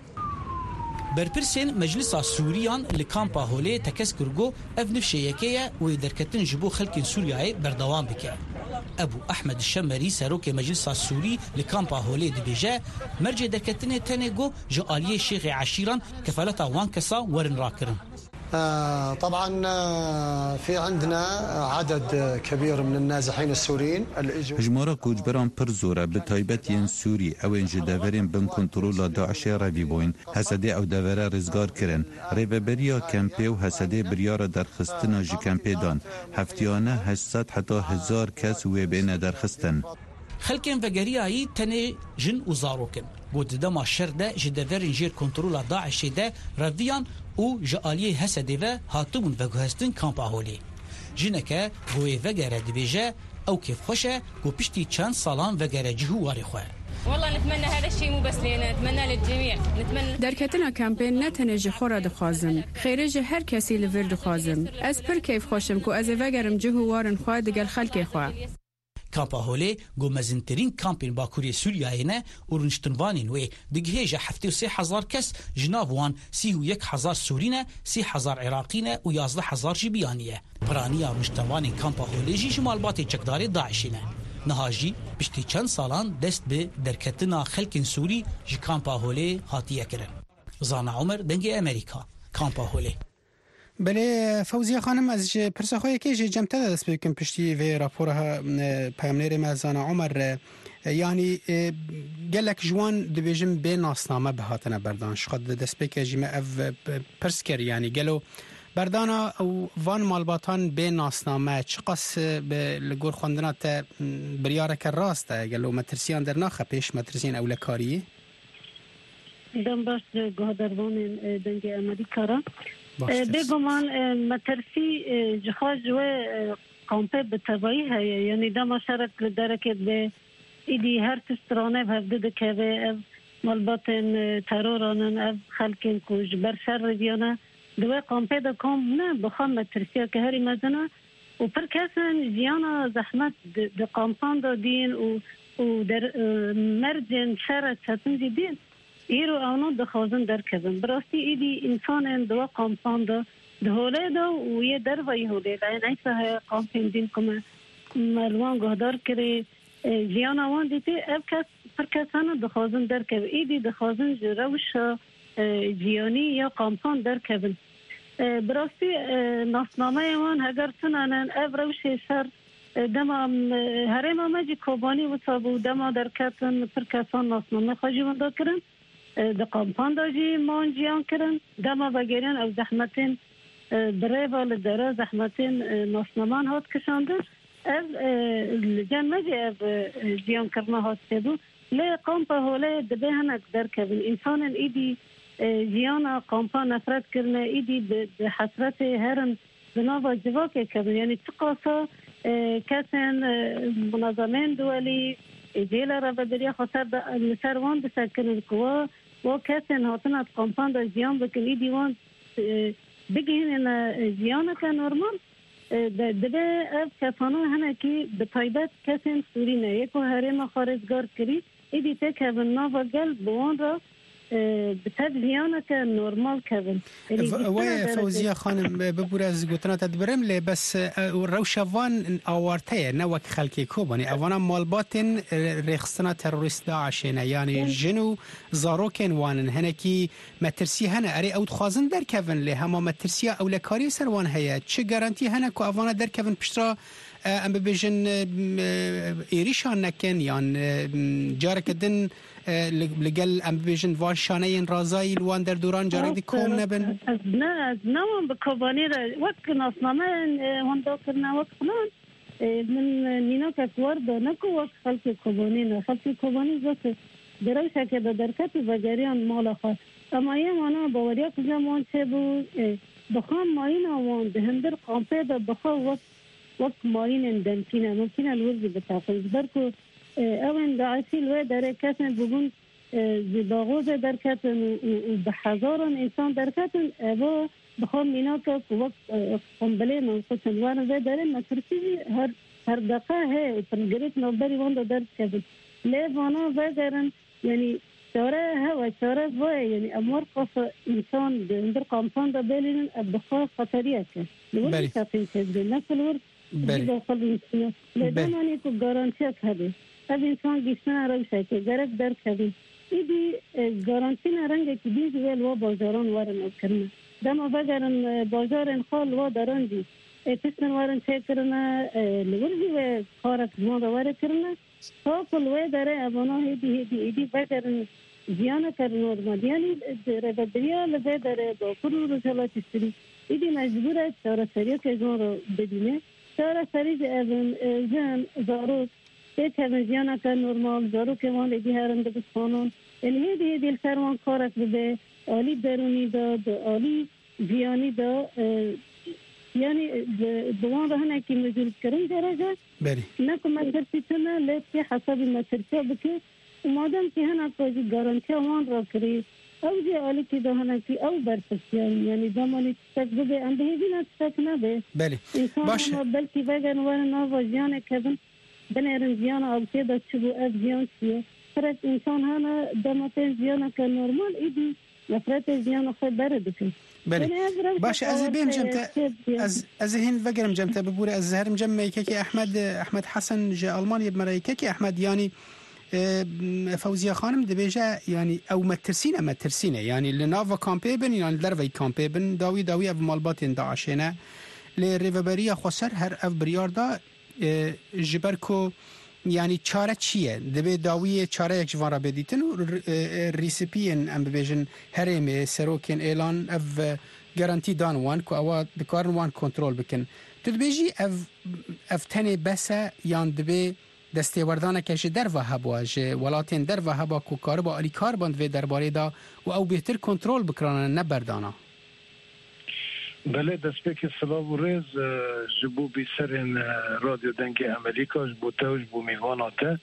برپرسین مجلس سوریان لکامپا هولی تکس کرگو اف نفشیکیه و درکتن جبو خلک سوریای بردوام بکه ابو احمد الشمری سروک مجلس سوری لکامپا هولی دبیجه مرجع درکتن تنگو جالیه شیخ عشیران کفالتا وان کسا ورن راکرن طبعا في عندنا عدد كبير من النازحين السوريين. هجمارا کوچبران پر زوره به تایبت ین سوری او انج دورین بن کنترول داعش روی بوین حسده او دوره رزگار کرن ریوبریا کمپی و حسده بریار درخستنا جی کمپی دان هفتیانه هشتصد حتی هزار کس وی بین درخستن. خلکن وگریایی تنه جن و زاروکن گود دما شرده جدورین جیر کنترول داعش ده رویان او جالیه حسده و هاتون و گوهستن کامپ آهولی جنکه گوی وگره دبیجه او کیف خوشه گو پشتی چند سالان وگره جهو واری خواه. والله نتمنى هذا الشيء مو بس لنا، نتمنى للجميع. نتمنى درکتنا کمپین نتنه خورا دخوازم خیرج هر کسی لور دخوازم از پر کیف خوشم کو از وگرم جهو وارن خواه دگل خلق خواه. کامپا هولی گو مزنترین کامپین باکوری سوریای نه ورنشتنوانین و دگهیج هفته و سی هزار کس جنابوان سی و یک هزار سورینه سی هزار عراقینه و یازده هزار جیبیانیه پرانیا ورنشتنوانین کامپا هولی جی جمالبات چکداری داعشینه نهاجی پشتی چند سالان دست به درکتنا خلق سوری جی کامپا هولی هاتیه کرن. زانا عمر دنگ امریکا کامپا هولی. بله فوزیه خانم از پرسخوی که جمعه دست بکن پشتی و راپورها پیامنیر مزانا عمر یعنی گلک جوان دبیجم به ناسنامه به هاتنه بردانش خود دست بکن جمعه اف پرسکر یعنی گلو بردانا او وان مالباتان به ناسنامه چقاس به لگور خوندنات بریارک راسته گلو مترسیان در ناخه پیش مترسیان اولکاری دم باش گهدروان دنگ امریکا را بگمان مترسی جخاج و کامپه به تبایی هایی یعنی دم شرک درکت به ایدی هر تسترانه و هفده که به مالباتن ترورانن اف خلکن کج برشر رویانه دوی کامپه دا کام نه بخوام مترسیه که هری مزنه و پر کسن جیانا زحمت دا کامپان دا دین و در مرجن شرک چطن دین ایرو آنو دخوازن در کبن براستی ایدی انسان دوا کامپان دا دهوله دا و یه در وی هوله لعین ایسا های کامپین دین کمه ملوان گهدار کری جیان آوان دیتی اب کس پر کسانو دخوازن در کبن ایدی دخوازن روش جیانی یا کامپان در کبن براستی ناسنامه وان هگر سنانن اب روش سر دما هرم آمجی کوبانی و صابو دما در کتن پر کسان ناسنامه خواجی وندا کرن د کامپان داجی مان جیان کرن دما بگیرن او زحمتین بره وال دره زحمتین ناسنامان هات کشانده از جن مجی از جیان کرنا هات کدو لی کامپا هوله دبه هنک در کبن انسان ایدی جیان کامپان نفرت کرنه ایدی به حسرت هرن بناوا جواک کبن یعنی تقاسا کسن منظمین دولی جیل را بدریا خسر لسر وان بسکنن کوا و کسن هاتن از کامپان دا جیان بکنی دیوان بگین این جیان که نورمال دبه اف کسانو هنه که به طایبت کسن سوری نه یکو هرم خارجگار کری ایدی تک هون ناوا گل بوان را بتدلیانه که نورمال کبن وای فوزیه خانم ببور از گوتنا تدبرم لی بس روشوان آوارته نه وک خلکی کوبانی اوانا مالباتن رخصنا تروریست داعشینه یعنی جنو زاروکن وانن هنکی مترسی هنه اری او تخوازن در کبن لی هما مترسی اولکاری سروان هیا چه گارانتی هنه که اوانا در کبن پشترا ام ببیجن ایریشان نکن یان جارک دن لگل ام ببیجن واشانه این رازایی لوان در دوران جارک دی کوم نبن از نه از نوان بکوبانی را وقت ناسنامه هنده کرنا وقت خلان من نینا کتوار دا نکو وقت خلق کوبانی نه خلق کوبانی زست درای شکر دا درکت و جریان مالا خواه اما یه مانا باوریا کجا چه بود بخوام ماین آوان ده هندر قامپه دا بخواه وقت وقت ماین اندمکینه ممکنه الورزی بتاقل برکو اون داعشی الوی داره کسن بگون زباغوز در کتن و بحزاران انسان در کتن اوه بخوام مینا که وقت قنبله منقصن وانا وی داره مترسی هر هر دقیقه ہے پرگریت نوبری وانده در کتن لی وانا وی دارن یعنی چاره هوا چاره وی یعنی امور قصه انسان در قامپان دا بلین بخواه خطریه که لوری تاقیم چیز نسل ور بله بله مانی کو گارانتی کردی از انسان گیشتن روشه که گرفت در کردی ایدی گارانتی نرنگه که بیز ویل و بازاران وارن کرنه دما بگرن بازار خال و دارندی اتسن وارن چکرنا لورجی و کارک زمان واره کرنا تا کلوه داره ابانا هیدی هیدی هیدی بگرن زیانه کرنور مدیانی ربدریا لبه داره با کرو رو جلات استری ایدی مجبوره چاره سریع که زمان رو بدینه چاره سریع اون زن زاروک ایت هم زیانه که نورمال زاروک وان ایدی هرنده بسخانون یعنی هیدی هیدی السروان کارک بده آلی درونی دا آلی زیانی دا یعنی دوان رهنه که مجبور کرن درجه بله نکو مدرسی تنه لیتی حسابی مدرسی بکه مادم که هنه کجی گارانتی وان را کری او جه آلی که دا هنه که او برفکیان یعنی دامانی تک بده انده هیدی نه تک نبه بله باشه انسان بلکی بگن وان ناوا زیانه کبن بنیرن زیانه آبتی دا چبو از زیان چیه فرد انسان هنه دامتین زیانه که نورمال ایدی نفرت زیانه خود بره بکن بله باشه از بهم جمت از از هند وگرم جمت ببوره از زهرم جمع که احمد احمد حسن جا آلمانیا بمرايكه که احمد يعني فوزیه خانم دبیجه يعني او مترسینه مترسینه يعني لناوا کامپی بن يعني دروی کامپی بن داوی داوی اف مالبات داعشینه لریوبریا خسر هر اف بریاردا جبرکو يعني چاره چیه دبی داوی چاره یک جوان را بدیتن و ریسیپین ام ببیجن هرم سروکن اعلان اف گارانتی دان وان کو او دکارن وان کنترل بکن تدبیجی اف اف تنی بس یان دبی دستی وردانه کش در و هبواج ولاتین در و هبا کو کار با علی کار بند و درباره دا و او بهتر کنترل بکرانه نبردانا بله دست که سلام و ریز جبو بی سرین رادیو دنگ امریکا جبو توج بو میواناته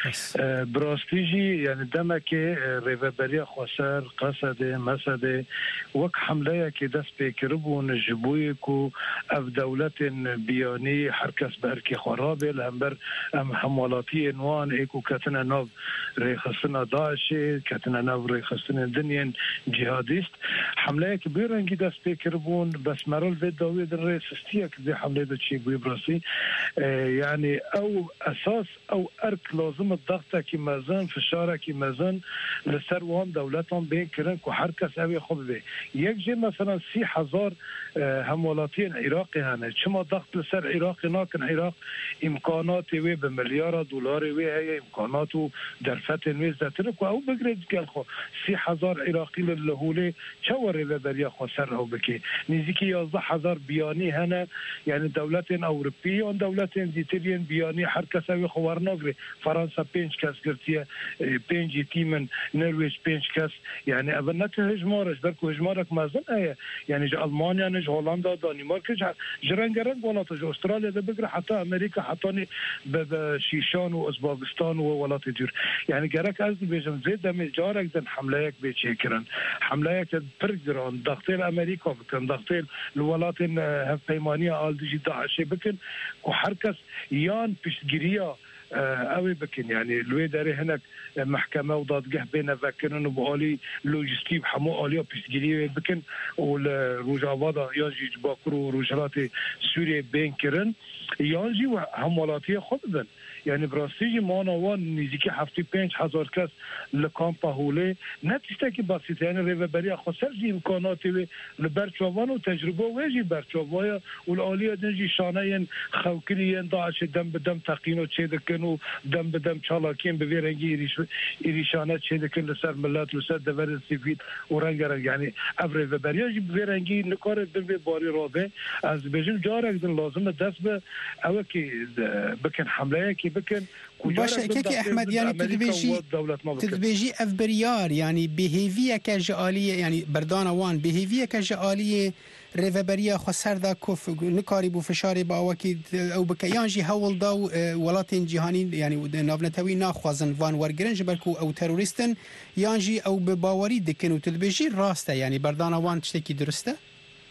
براستیجی یعنی دمه که ریوبریا خسر قصده مسده وک حمله که دست بکر بون جبوی کو اف دولت بیانی هر کس بر که خرابه لهمبر ام حمالاتی انوان ایکو کتن ناو ریخستن داعشی کتن ناو ریخستن دنین جهادیست حمله که بیرنگی دست بکر بون بس مرال في داوي الرئيس استياك دي حملة دشي بيبراسي يعني أو أساس أو أرك لازم الضغط كي مازن في الشارع كي مازن لسروان دولتهم بين كرن كو حركة سوي خب به يجي مثلا سي حزار همولاتين عراقي هنا شما ضغط لسر عراقي ناكن عراق إمكانات وي بمليار دولار وي هي إمكاناته درفت وي زترك أو بقرد قال خو سي حزار عراقي للهولي شور ريبريا خسر أو بكي نزيكي یازده هزار بیانی هنه یعنی دولت اوروپی و دولت دیترین بیانی هر کسی خوارناگره فرانسه پنج کس گرتیه پنج تیمن نرویج پنج کس یعنی اول نه که هجمارش برکو هجمارک مازن ایه یعنی جو آلمانیا نج هولندا دانمارک جرنگرنگ ولاتش استرالیا ده بگره حتی امریکا حتی به شیشان و ازبکستان و ولات دور یعنی گرک از بیجم زید دم جارک دن حمله یک بیچه کرن حمله یک پرگران دختیل امریکا بکن دختیل الولايات هفيمانية آل ديجي داعشي بكن وحركس يان بشتجريا اوي بكن يعني الوي داري هناك محكمة وضادقه بين فاكرن وبالي لوجستي بحمو آليا بشتجريا بكن والروجاوادا يانجي جباكرو روجراتي سوريا بين كرن يانجي وهمولاتية خبزن يعني براستيجي مانا وان نزيكي حفتي بينج هزار كاس لكامبا هولي نتيجتكي بسيطة يعني ريفبريا خسر جي امكاناتي لبرچوان وتجربه ويجي برچوايا والآلية دنجي شانين خوكريين داعش دم بدم تقينو تشيدكنو دم بدم چالاكين بفيرنجي إريشانات تشيدكن لسر ملات لسر دفر السيفيد ورنگرنگ يعني اف ريفبريا جي بفيرنجي نكار بلبي باري رابه از بجم جارك دن لازم دست به اوكي بكن حمله كي بكن باشه که احمد يعني تدبيجي تدبيجي اف بريار يعني بهيفيه كجاليه يعني بردانا وان بهيفيه كجاليه ريفبريا خسر دا كوف نكاري بو فشاري باوكي او بكيانجي هول دا ولاتين جهاني يعني نافنتوي ناخوازن وان ورگرن جبركو او تيروريستن يانجي او بباوري دكن وتدبيجي راسته يعني بردانا وان تشتكي درسته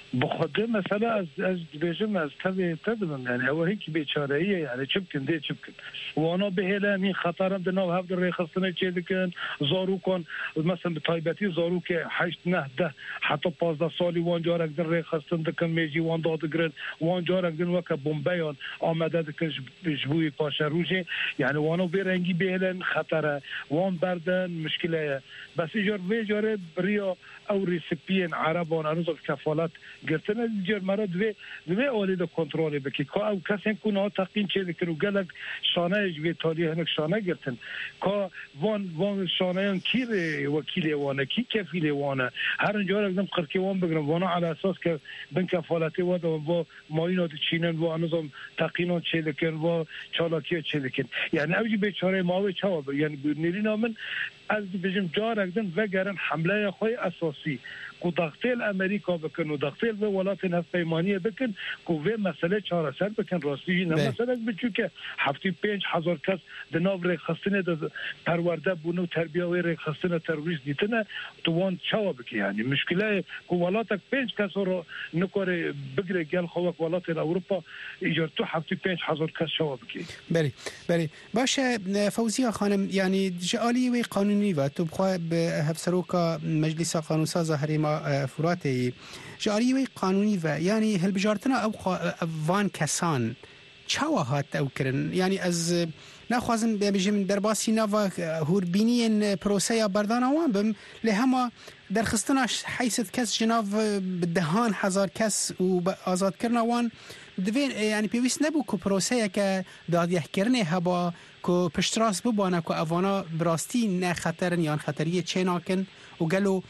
بخوده مثلا از از بیشم از تبع تدم یعنی اوهی که بیچارهیه یعنی چه بکن دی چه بکن و آنها به هله این خطرم دناو هفت ری خستنه چه دکن زارو کن مثلا به تایبتی زارو که هشت نه ده حتی پازده سالی وان جارک در ری خستن دکن میجی وان داد گرن وان جارک دن وکه بمبیان آمده دکن جبوی پاشه روشه یعنی وانو بیرنگی به هله خطره وان بردن مشکله بس ایجار وی جاره بریا او ریسپین عربان انوز کفالت گرتن جر مرا دوی دوی اولی دا کنترل بکی که او کسی کنه تقین چه دکن و گلک شانه جوی تالی هنک شانه گرتن که وان وان شانه کی وکیل وانه کی کفیل وانه هر انجا رقم قرکی وان بگرم وانا على اساس که بن کفالتی و و ماینات چینن و انوزم تقینات چه دکن و چالاکی چه دکن یعنی اوجی بیچاره ماوی چاوا یعنی نیری نامن از بجم جا رقم وگرن حمله خوی اساسی کو داخل امریکا بکن و داخل به ولایت نفت پیمانی بکن کو و مسئله چهار سر بکن راستی نه مثلا بچو که هفته پنج هزار کس دناو ری خستنه د پرورده بونو تربیه و ری خستنه تروریست دیتنه تو وان چاوا بکی یعنی مشکله کو ولایت پنج کس رو نکره بگیره گل خو ولایت اروپا ایجاد تو هفته پنج هزار کس چاوا بکی بله بله باشه فوزیه خانم یعنی جالی و قانونی و تو بخواه به هفسروکا مجلس قانونساز هریما فراتی جاری و قانونی و یعنی هل بجارتنا او وان کسان چوا هات او کرن یعنی از نخوازم بجم در باسی نوا هوربینی ان پروسه بردان وان بم لهما در خستناش حیث کس جناب بدهان هزار کس و آزاد کرنا وان دوین یعنی پیوست نبو که پروسه که دادیه کرنه هبا که پشتراس ببانه که اوانا براستی نه خطرن یا خطریه چه ناکن و گلو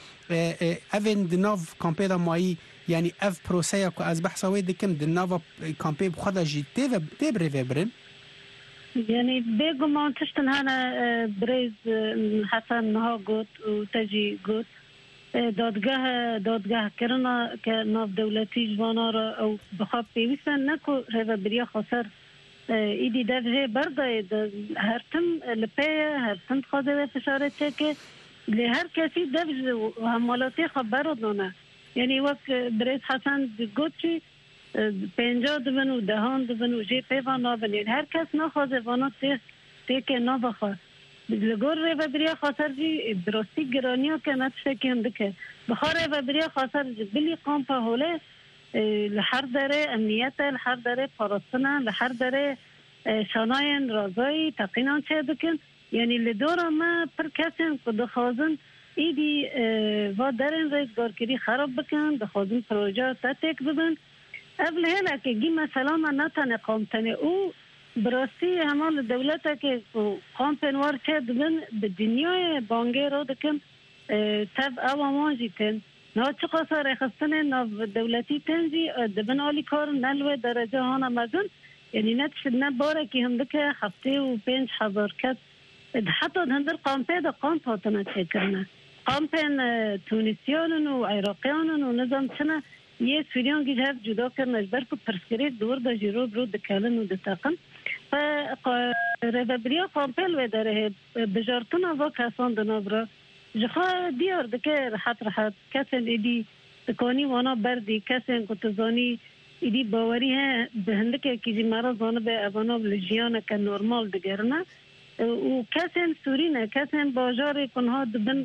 اوین دناف کامپیدا مایی یعنی اف پروسه که از بحث وی دکم دناف کامپی بخدا جی تیب ریوه برن یعنی بگو ما تشتن هانا بریز حسن نها گوت و تجی گوت دادگاه دادگاه کرنا که ناف دولتی جوانا را او بخواب پیوستن نکو ریوه بریا خسر ایدی دفعه برده هرتم لپیه هرتم خواه فشاره چه که لهر کسی دفع و همولاتی خبر دانه یعنی وقت بریز حسن گوت چی پنجا دبن و دهان دبن و جی پیوان نابن یعنی هر کس نخواه وانا تیک نابخواه لگور ریوه بریا خاصر جی درستی گرانی ها که نتشه که هم دکه بخواه ریوه بریا خاصر جی بلی قامپا هوله لحر داره امنیت لحر داره پارستنه لحر داره شاناین رازایی تقینان چه دکن یعنی لدورا ما پر کسیم که دخوازن ایدی و درین ریزگارکری خراب بکن دخوازن پروژه تتک ببن اول هلا که گی مثلا من نتانه قامتنه او براستی همان دولت که قامپنوار چه دبن به دنیای بانگه رو دکن تب او امان جیتن نه چه قصار خستنه نه دولتی تنزی دبن آلی کار نلوه درجه هانا مزن یعنی نتشد نه باره که هم دکه هفته و پنج هزار کس حتی هندر قامپه دا قامپ هاتنه چه کرنه قامپن تونسیانن و عراقیانن و نظام چنه یه سوریان گیج هف جدا کرنش برکو پرسکریت دور دا جیرو برو دکالن و دتاقن فا ربابریا قامپل و داره بجارتنا و کسان دنابرا جخوا دیار دکه رحت رحت کسن ایدی دکانی وانا بردی کسن کتزانی ایدی باوری ہے بهندکه کیجی مرا زانه به اوانا لجیانه که نورمال دگرنه و کسن سورینه کسن باجار کنها دبن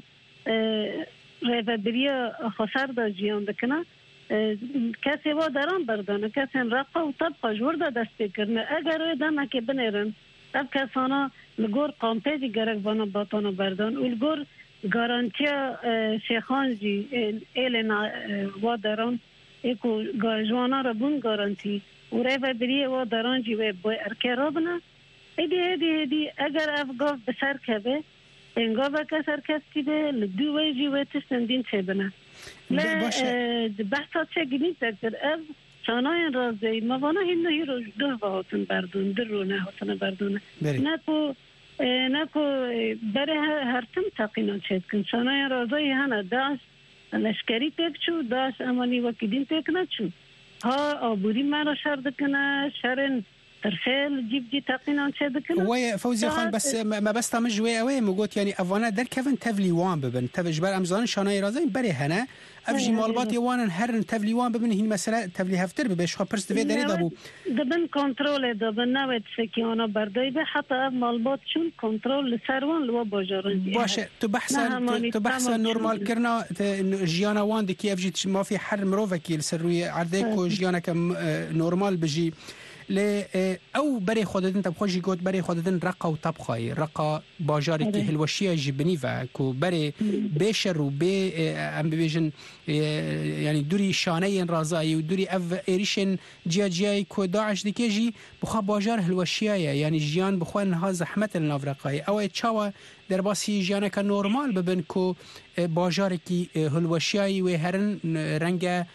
ربابریا خسر دا جیان دکنه کسی و دران بردانه کسی رقا و طبقه جورده دست کرنه اگر دمه که بنیرن اب کسانا لگور قامپیجی گرک بانا باتانا بردان و لگور گارانتیا شیخان جی ایلنا و دران ایکو جوانا را بون گارانتی و ریوه بریه و دران جی و بای ارکه را بنا ایدی ایدی ایدی اگر افگاف بسر که به انگاه که سر کسی به لدو وی جی و تشتن دین چه بنا لا بحثات چه گنید دکتر از شانای رازی موانا هنو هی رو دو هاتن بردون در رو نه هاتن بردونه نکو نکو برای هرتم تقینان چید کن شانای رازی هنه داش لشکری تک چو داش امانی وکی دین تک نچو ها آبودی مرا شرد کنه شرن ترفيل جيب جي تقينا شدكنا وي فوزي خان بس ما بس تمج وي اوي مقوت يعني افانا در كفن تفلي وان ببن تفجبر امزان شاناي رازين بري هنا افجي مالبات يوان هرن تفلي وان ببن هي مساله تفلي هفتر ببش خو برست في دري دابو دبن كنترول دبن نوت سكيانا برداي به حتى اف مالبات شون كنترول لسروان لو باجارن باشه تو بحثا تو بحثا نورمال كرنا جيانا وان دي كيف جيت ما في حر مروفكي لسروي عرديكو جيانا كم نورمال بجي ل او بري خودتن تبخوجي قوت بري خودتن رقا وطبخاي رقا باجاري كي هلوشيه جبني فاكو بري بشر وبي ام بيجن يعني دوري شانين رازاي ودوري اف ايريشن جي جي كو داعش ديكيجي بخا باجار هلوشيه يعني جيان بخوان ها زحمت النافرقاي او تشاوا درباسي جيانا كان نورمال ببن كو باجاري كي هلوشيه وهرن رنگه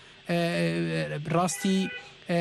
راستي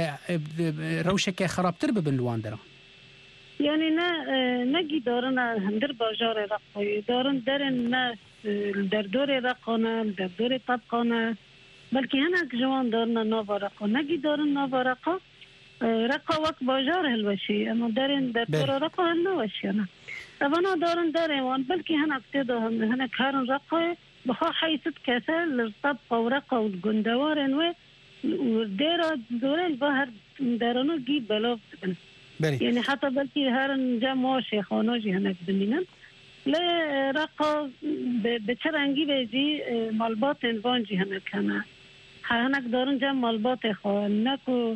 روشك خرابتر ببن لواندرا يعني نا نجي دارنا هندر باجار رقي دارن درن الناس الدردور رقنا الدردور طبقنا بلكي هناك جوان دارنا نوفا رقا نجي دارن نوفا رقا رقا وقت باجار هلوشي اما درن دردور رقا هلوشي انا طبعا دارن دارن وان بلكي هناك تدو هناك هارن رقا بخوا حيثت كسل الطبقة ورقا والقندوارن و وديرا دورين بهر دارانو جي بلاف بن يعني حتى بلكي هارن جا شيخ وناجي هناك بنينا لا رقا بتشرنجي بيجي مالبات انفانجي هناك هنا هناك دارن جا مالبات خو ناكو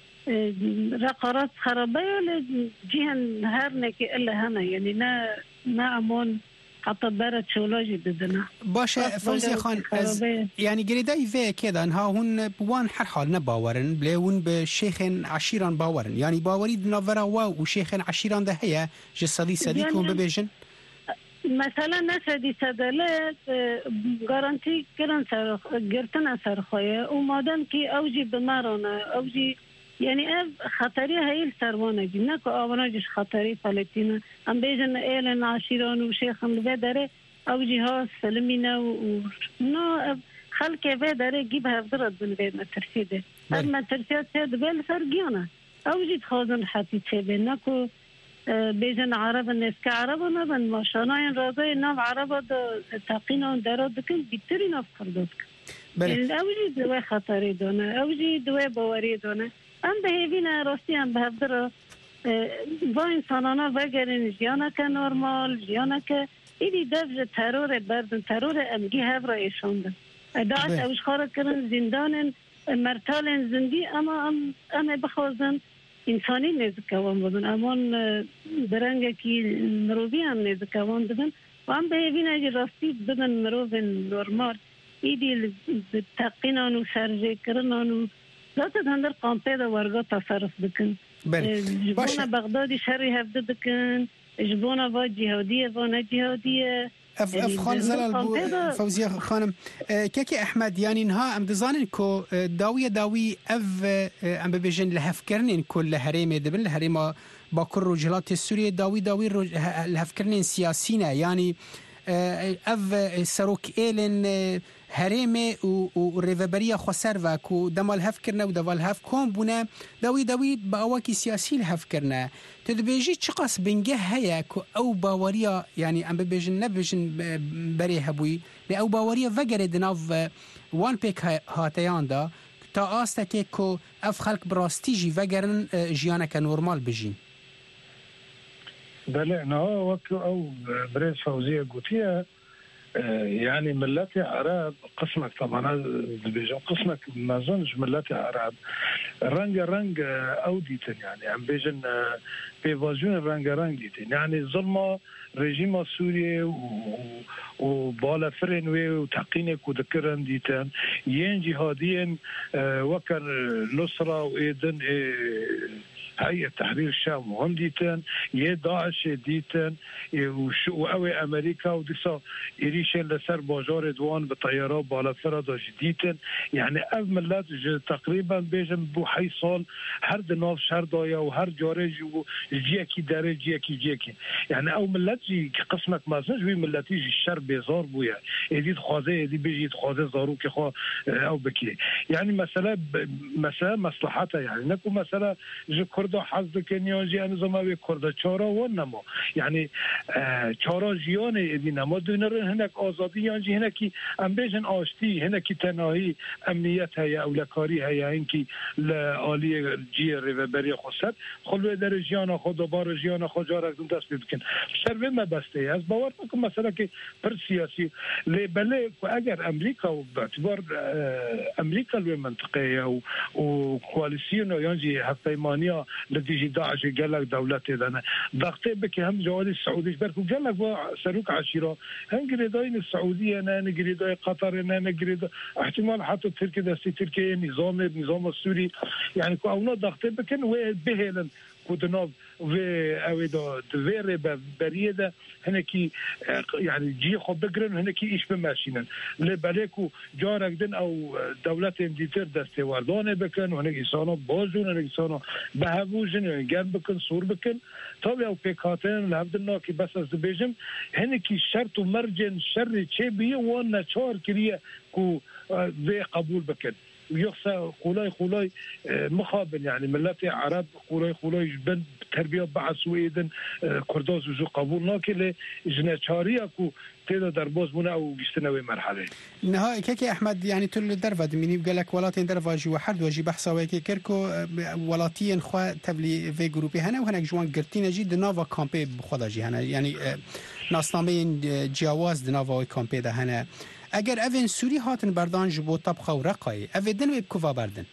رقا راس خرابية لجيهن هارنك إلا هنا يعني نا نا أمون حتى بارد شولاجي بدنا باشه فوزي خان يعني قريداي في كده انها هون بوان حرحال نباورن بلاون بشيخن عشيران باورن يعني باوريد نافرا واو وشيخن عشيران ده هي جسدي صديقهم يعني ببيجن مثلا نسدي سدلات جارانتي كرن سر قرتنا سرخويه ومادام كي اوجي بمارنا اوجي يعني اف خطري هاي السروانه جناكو اوناجش خطري فلتينا ام بيجن ايلن عشيران وشيخ البدره او جهاز سلمينا و نو خلك بدره جيبها بضرب من بين الترسيده اما الترسيده هاد بال سرجينا او جيت خازن حتي تبناكو بيجن عرب الناس كعربنا بن ما شاناين راضي ناف عرب تاقينا درادكن بيتري ناف خردوك يعني او جيت دوا خطري دونا او جيت دوا باوري دونا ام بهيفينا راستي ام بهدر وين سانانا وگرن جیانا که نورمال جیانا که ایدی دفج ترور بردن ترور امگی هفرا ایشاندن داعش اوش خارج کرن زندان مرتال زندی اما ام ام بخوازن انسانی نزکوان بودن امان برنگه کی مروبی هم نزکوان بودن و ام بهیوینا جی راستی بدن مروب نورمال ایدی تقینان و سرجه کرنان و ذات هندر قامپه دا ورگا تصرف بکن جبونا بغدادی شری هفته بکن جبونا با جهادیه و نه جهادیه اف اف خان زلال فوزیه خانم ککی احمد يعني انها ام دزانن کو داویه داوی اف ام ببیجن لهفکرنین کل هریم دبن لهریم با کل رجلات سوریه داوی داوی لهفکرنین سیاسینه يعني اف سروک ایلن هرمه و ریوبریا خسر و کو دمال هف کرنه و دوال هف کم بونه داوی داوی با اواکی سیاسی هف کرنه تدبیجی چقاس بنگه هیا کو او باوریا يعني ام ببیجن نبیجن بری هبوی لی او باوریا وگره دناف وان پیک هاتیان دا تا آسته که کو اف خلق براستی جی وگرن جیانه که نورمال بجین بله نه وقت او بريز فوزية قوتية يعني ملاتي عرب قسمك طبعا بيجون قسمك ما ظنش ملاتي عرب رنج رنج اوديتن يعني عم بيجن بيفازيون رنج رنج ديتن يعني ظلمه رژیم سوریه و بالا فرنوی و تقینک و دکرن دیتن ین جهادیین وکر نصره و ایدن هيئة تحرير الشام هم ديتن يه داعش ديتن وقوي أمريكا وديسا إريشن لسر باجار دوان بطيارات بالا فراداش ديتن يعني أف ملات تقريبا بيجن بو حي صال هر دناف شهر دايا وهر جارج جيكي داري جيكي جيكي يعني أو ملات جي قسمك مازنج وي ملاتي جي الشر بيزار بويا يديد خوازي يديد بيجي خوازي زارو كي خوا أو بكي يعني مسألة مسألة مصلحتها يعني نكو مسألة جو کرد حزب کنیا جی نظام و کرد چارا و نما یعنی چارا جیان ادی نما دونر هنک آزادی یانجی هنکی امبیجن آشتی هنکی تنهایی امنیت هیا اولکاری هیا اینکی عالی جی ریوبری خصت خلو در جیان خود و بار جیان خود جارک دون دست بکن سروی مبسته از باور کنم مثلا که پر سیاسی بله اگر امریکا و باعتبار امریکا لوی منطقه و و کواليسيون ينجي هفيمانيا لديجي داعش قال لك دولتي لنا ضغطي بك هم جواد السعودي بركو قال لك سلوك عشيره هنجري داين السعوديه انا نجري داي قطر انا نجري احتمال حتى تركيا دستي تركيا نظام النظام السوري يعني كو اونا ضغطي بك وبهلن كودنوف و اويدو دوير بريده هنكي يعني جي خو بقرن هنكي ايش بماشينن لبالكو جاركدن او دولت انديتر دستواردانه بكن وهنكي سانو بازون هنكي سانو بهبوجن يعني جنب بكن صور بكن طبعا او بيكاتن لابدنا كي بس از بيجم هنكي شرط ومرجن شر تشي بي وانا چار كريه كو و قبول بكن ويخسى خلاي خلاي مخابن يعني ملاتي عرب خلاي خلاي جبن تربيه بعث ويدن كرداز وجو قبول ناكله جنچاريه كو تيدا درباز بونه او گشتنوي مرحله نها كيكي احمد يعني تل درفد مني بقول لك ولاتين درفاجي وحد وجي بحثا وكي كركو ولاتين خو تبلي في جروبي هنا وهنا جوان قرتين جي نافا كامبي بخدا جي هنا يعني ناسنامه جواز دنافا كامبي ده هنا اگر اوین سوری هاتن بردان جبو طبخه و رقای اویدن و بکوفا بردن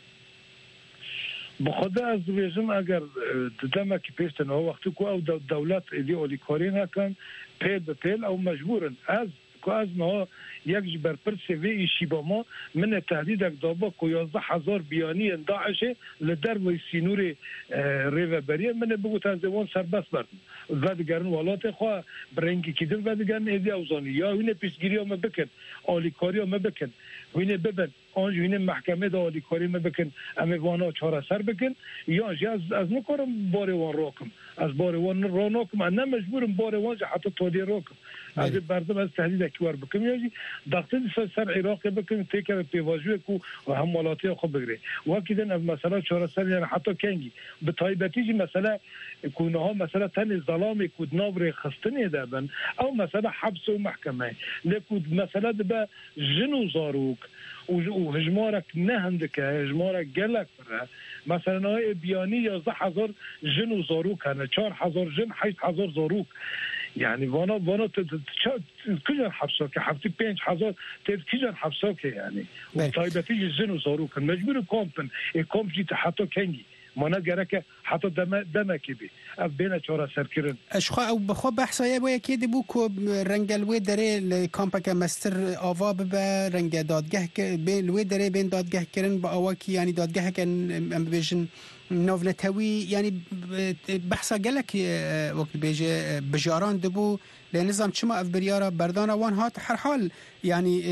بخدا از دویزم اگر ددما که پیشتن ها وقتی که او دولت ایدی اولیکاری نکن پیل به پیل او مجبورن از که از ما یک جبر پرس وی ایشی با ما من تهدید اک دابا که یازده هزار بیانی داعشه لدر و سینور ریو بریه من بگو تنزوان سربست بردن و دیگرن ولات خواه برنگی کدن و دیگرن ایدی اوزانی یا وینه پیشگیری ها ما بکن آلیکاری ها ما بکن وینه ببن آنج وینه محکمه دا آلیکاری ما بکن امی وانا چهار سر بکن یا از از نکارم بار وان راکم از بار وان را ناکم انا مجبورم بار وان جا حتی تادی راکم از بردم از تهدید اکوار بکم یا جی دقیقی سر عراق بکن تیکر پیواجوه کو و هم مالاتی خوب بگره وکی دن از مثلا چهار سر یعنی حتی کنگی به طایبتی جی مثلا کونه ها مثلا تن ظلام کود نابر خستنی دابن او مثلا حبس و محکمه لکود مثلا دبا جنو زاروک و هجمارك نهندك هجمارك قلق مثلا های بیانی یازده هزار جن و زاروک هنه چهار هزار جن هشت هزار زاروک يعني وانا وانا كجن حبسه كحبتي بينج حزار تيد كجن حبسه يعني وطيبتي الزن وزاروك مجبور كومبن كومبجي حتى كنجي مانا گرکه حتی دم دمکی بی اف بین چهار سرکرن اشخا او بخو بحثای بو یکی دی بو کو رنگلوی دره کامپک مستر آوا به رنگ دادگاه به لوی دره بین دادگاه کرن با اواکی یعنی دادگاه کن ام بیژن نوفلتوی یعنی بحثا گلک وقت بیجه بجاران دبو لنظام چما اف بریارا بردان وان هات هر حال يعني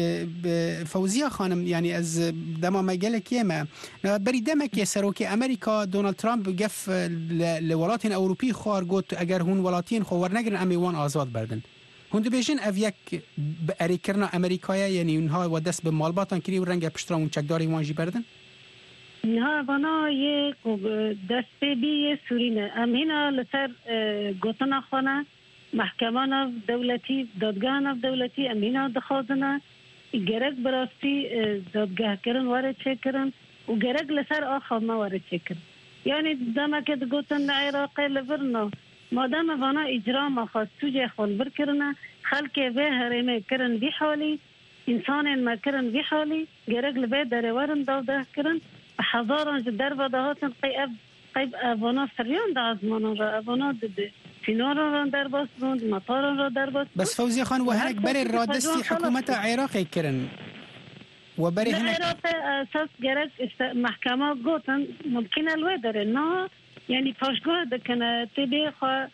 فوزية خانم يعني از دما مجالك يما بري دمك سروكي أمريكا دونالد ترامب قف لولاتين أوروبي خوار قوت أجر هون ولاتين خوار نجرن أمي وان آزاد بردن هون دبيجين أفيك أريكرنا أمريكايا يعني إنها ودس بمالباتن كري ورنج بشترون چكداري وانجي بردن نه وانا یه دست بی سورینه ام هنا لسر گوتنا خانه محکمان دولتی دادگاه دولتی ام هنا دخوازنه گرگ براستی دادگاه کرن وارد چه کرن و گرگ لسر آخر ما وارد چه کرن یعنی دمه که گوتن عراقی لبرنا مادام وانا اجرا ما خواست توجه خال بر کرنه خلق به هرمه کرن بی حالی انسان ما کرن بی حالی گرگ لبه دروارن داده کرن حضارا در بدهاتن قیب قیب افانا سریان در ازمانان را افانا دده فیناران را در باست روند مطاران را در باست بس فوزی خان و هنک بری رادستی حکومت عراقی کرن و بری هنک عراق اساس گرد محکمه گوتن ممکن الوی داره نه یعنی پاشگاه دکنه تبی خواه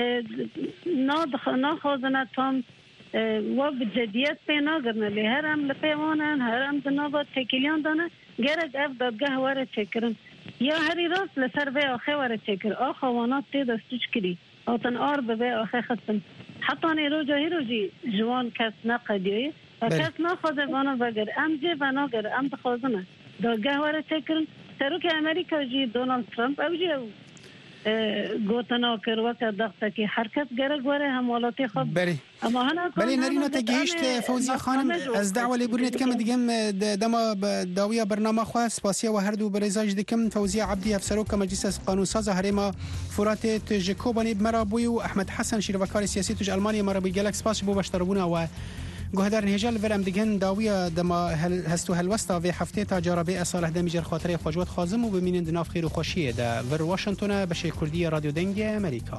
نا خوازنه تام و بجدیت پینا گرنه لی هر هم لپیوانن هر هم دنابا تکیلیان دانه گرگ اف دادگاه وارد چکرن یا هری راست لسر به آخه وارد چکر آخه وانات تید استوچ کری آتن آر به آخه خستن حتی نیرو جایی رو جی جوان کس نقدیه و کس نخوازه وانا بگر ام جه و ناگر ام بخوازنه دادگاه وارد چکرن سروک امریکا جی دونالد ترامپ او جی او گوتنا کروک دخته که حرکت گرگ وره همولاتی خب بله اما هنا بله نرینا تگهشت فوزیه خانم از دعوه لیبورنت کم دیگم دما داویه برنامه خواه سپاسیه و هر دو برزاج دکم فوزیه عبدی افسروک مجلس قانونساز هرما فرات تجکوبانی مرا بوی و احمد حسن شیروکار سیاسی تج المانیا مرا بوی گلک سپاس بو باشتربونه و گهدار نهجل ورم دیگن داویه دما هستو هلوستا و هفته تا جاربه اصالح دمیجر خاطره خواجوت خازم و ببینید ناف خیر و خوشیه در ور واشنطن بشه کردی رادیو دنگ امریکا.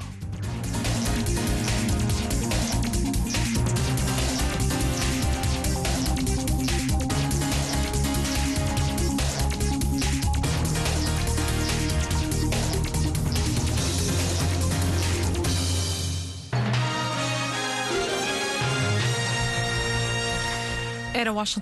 Era Washington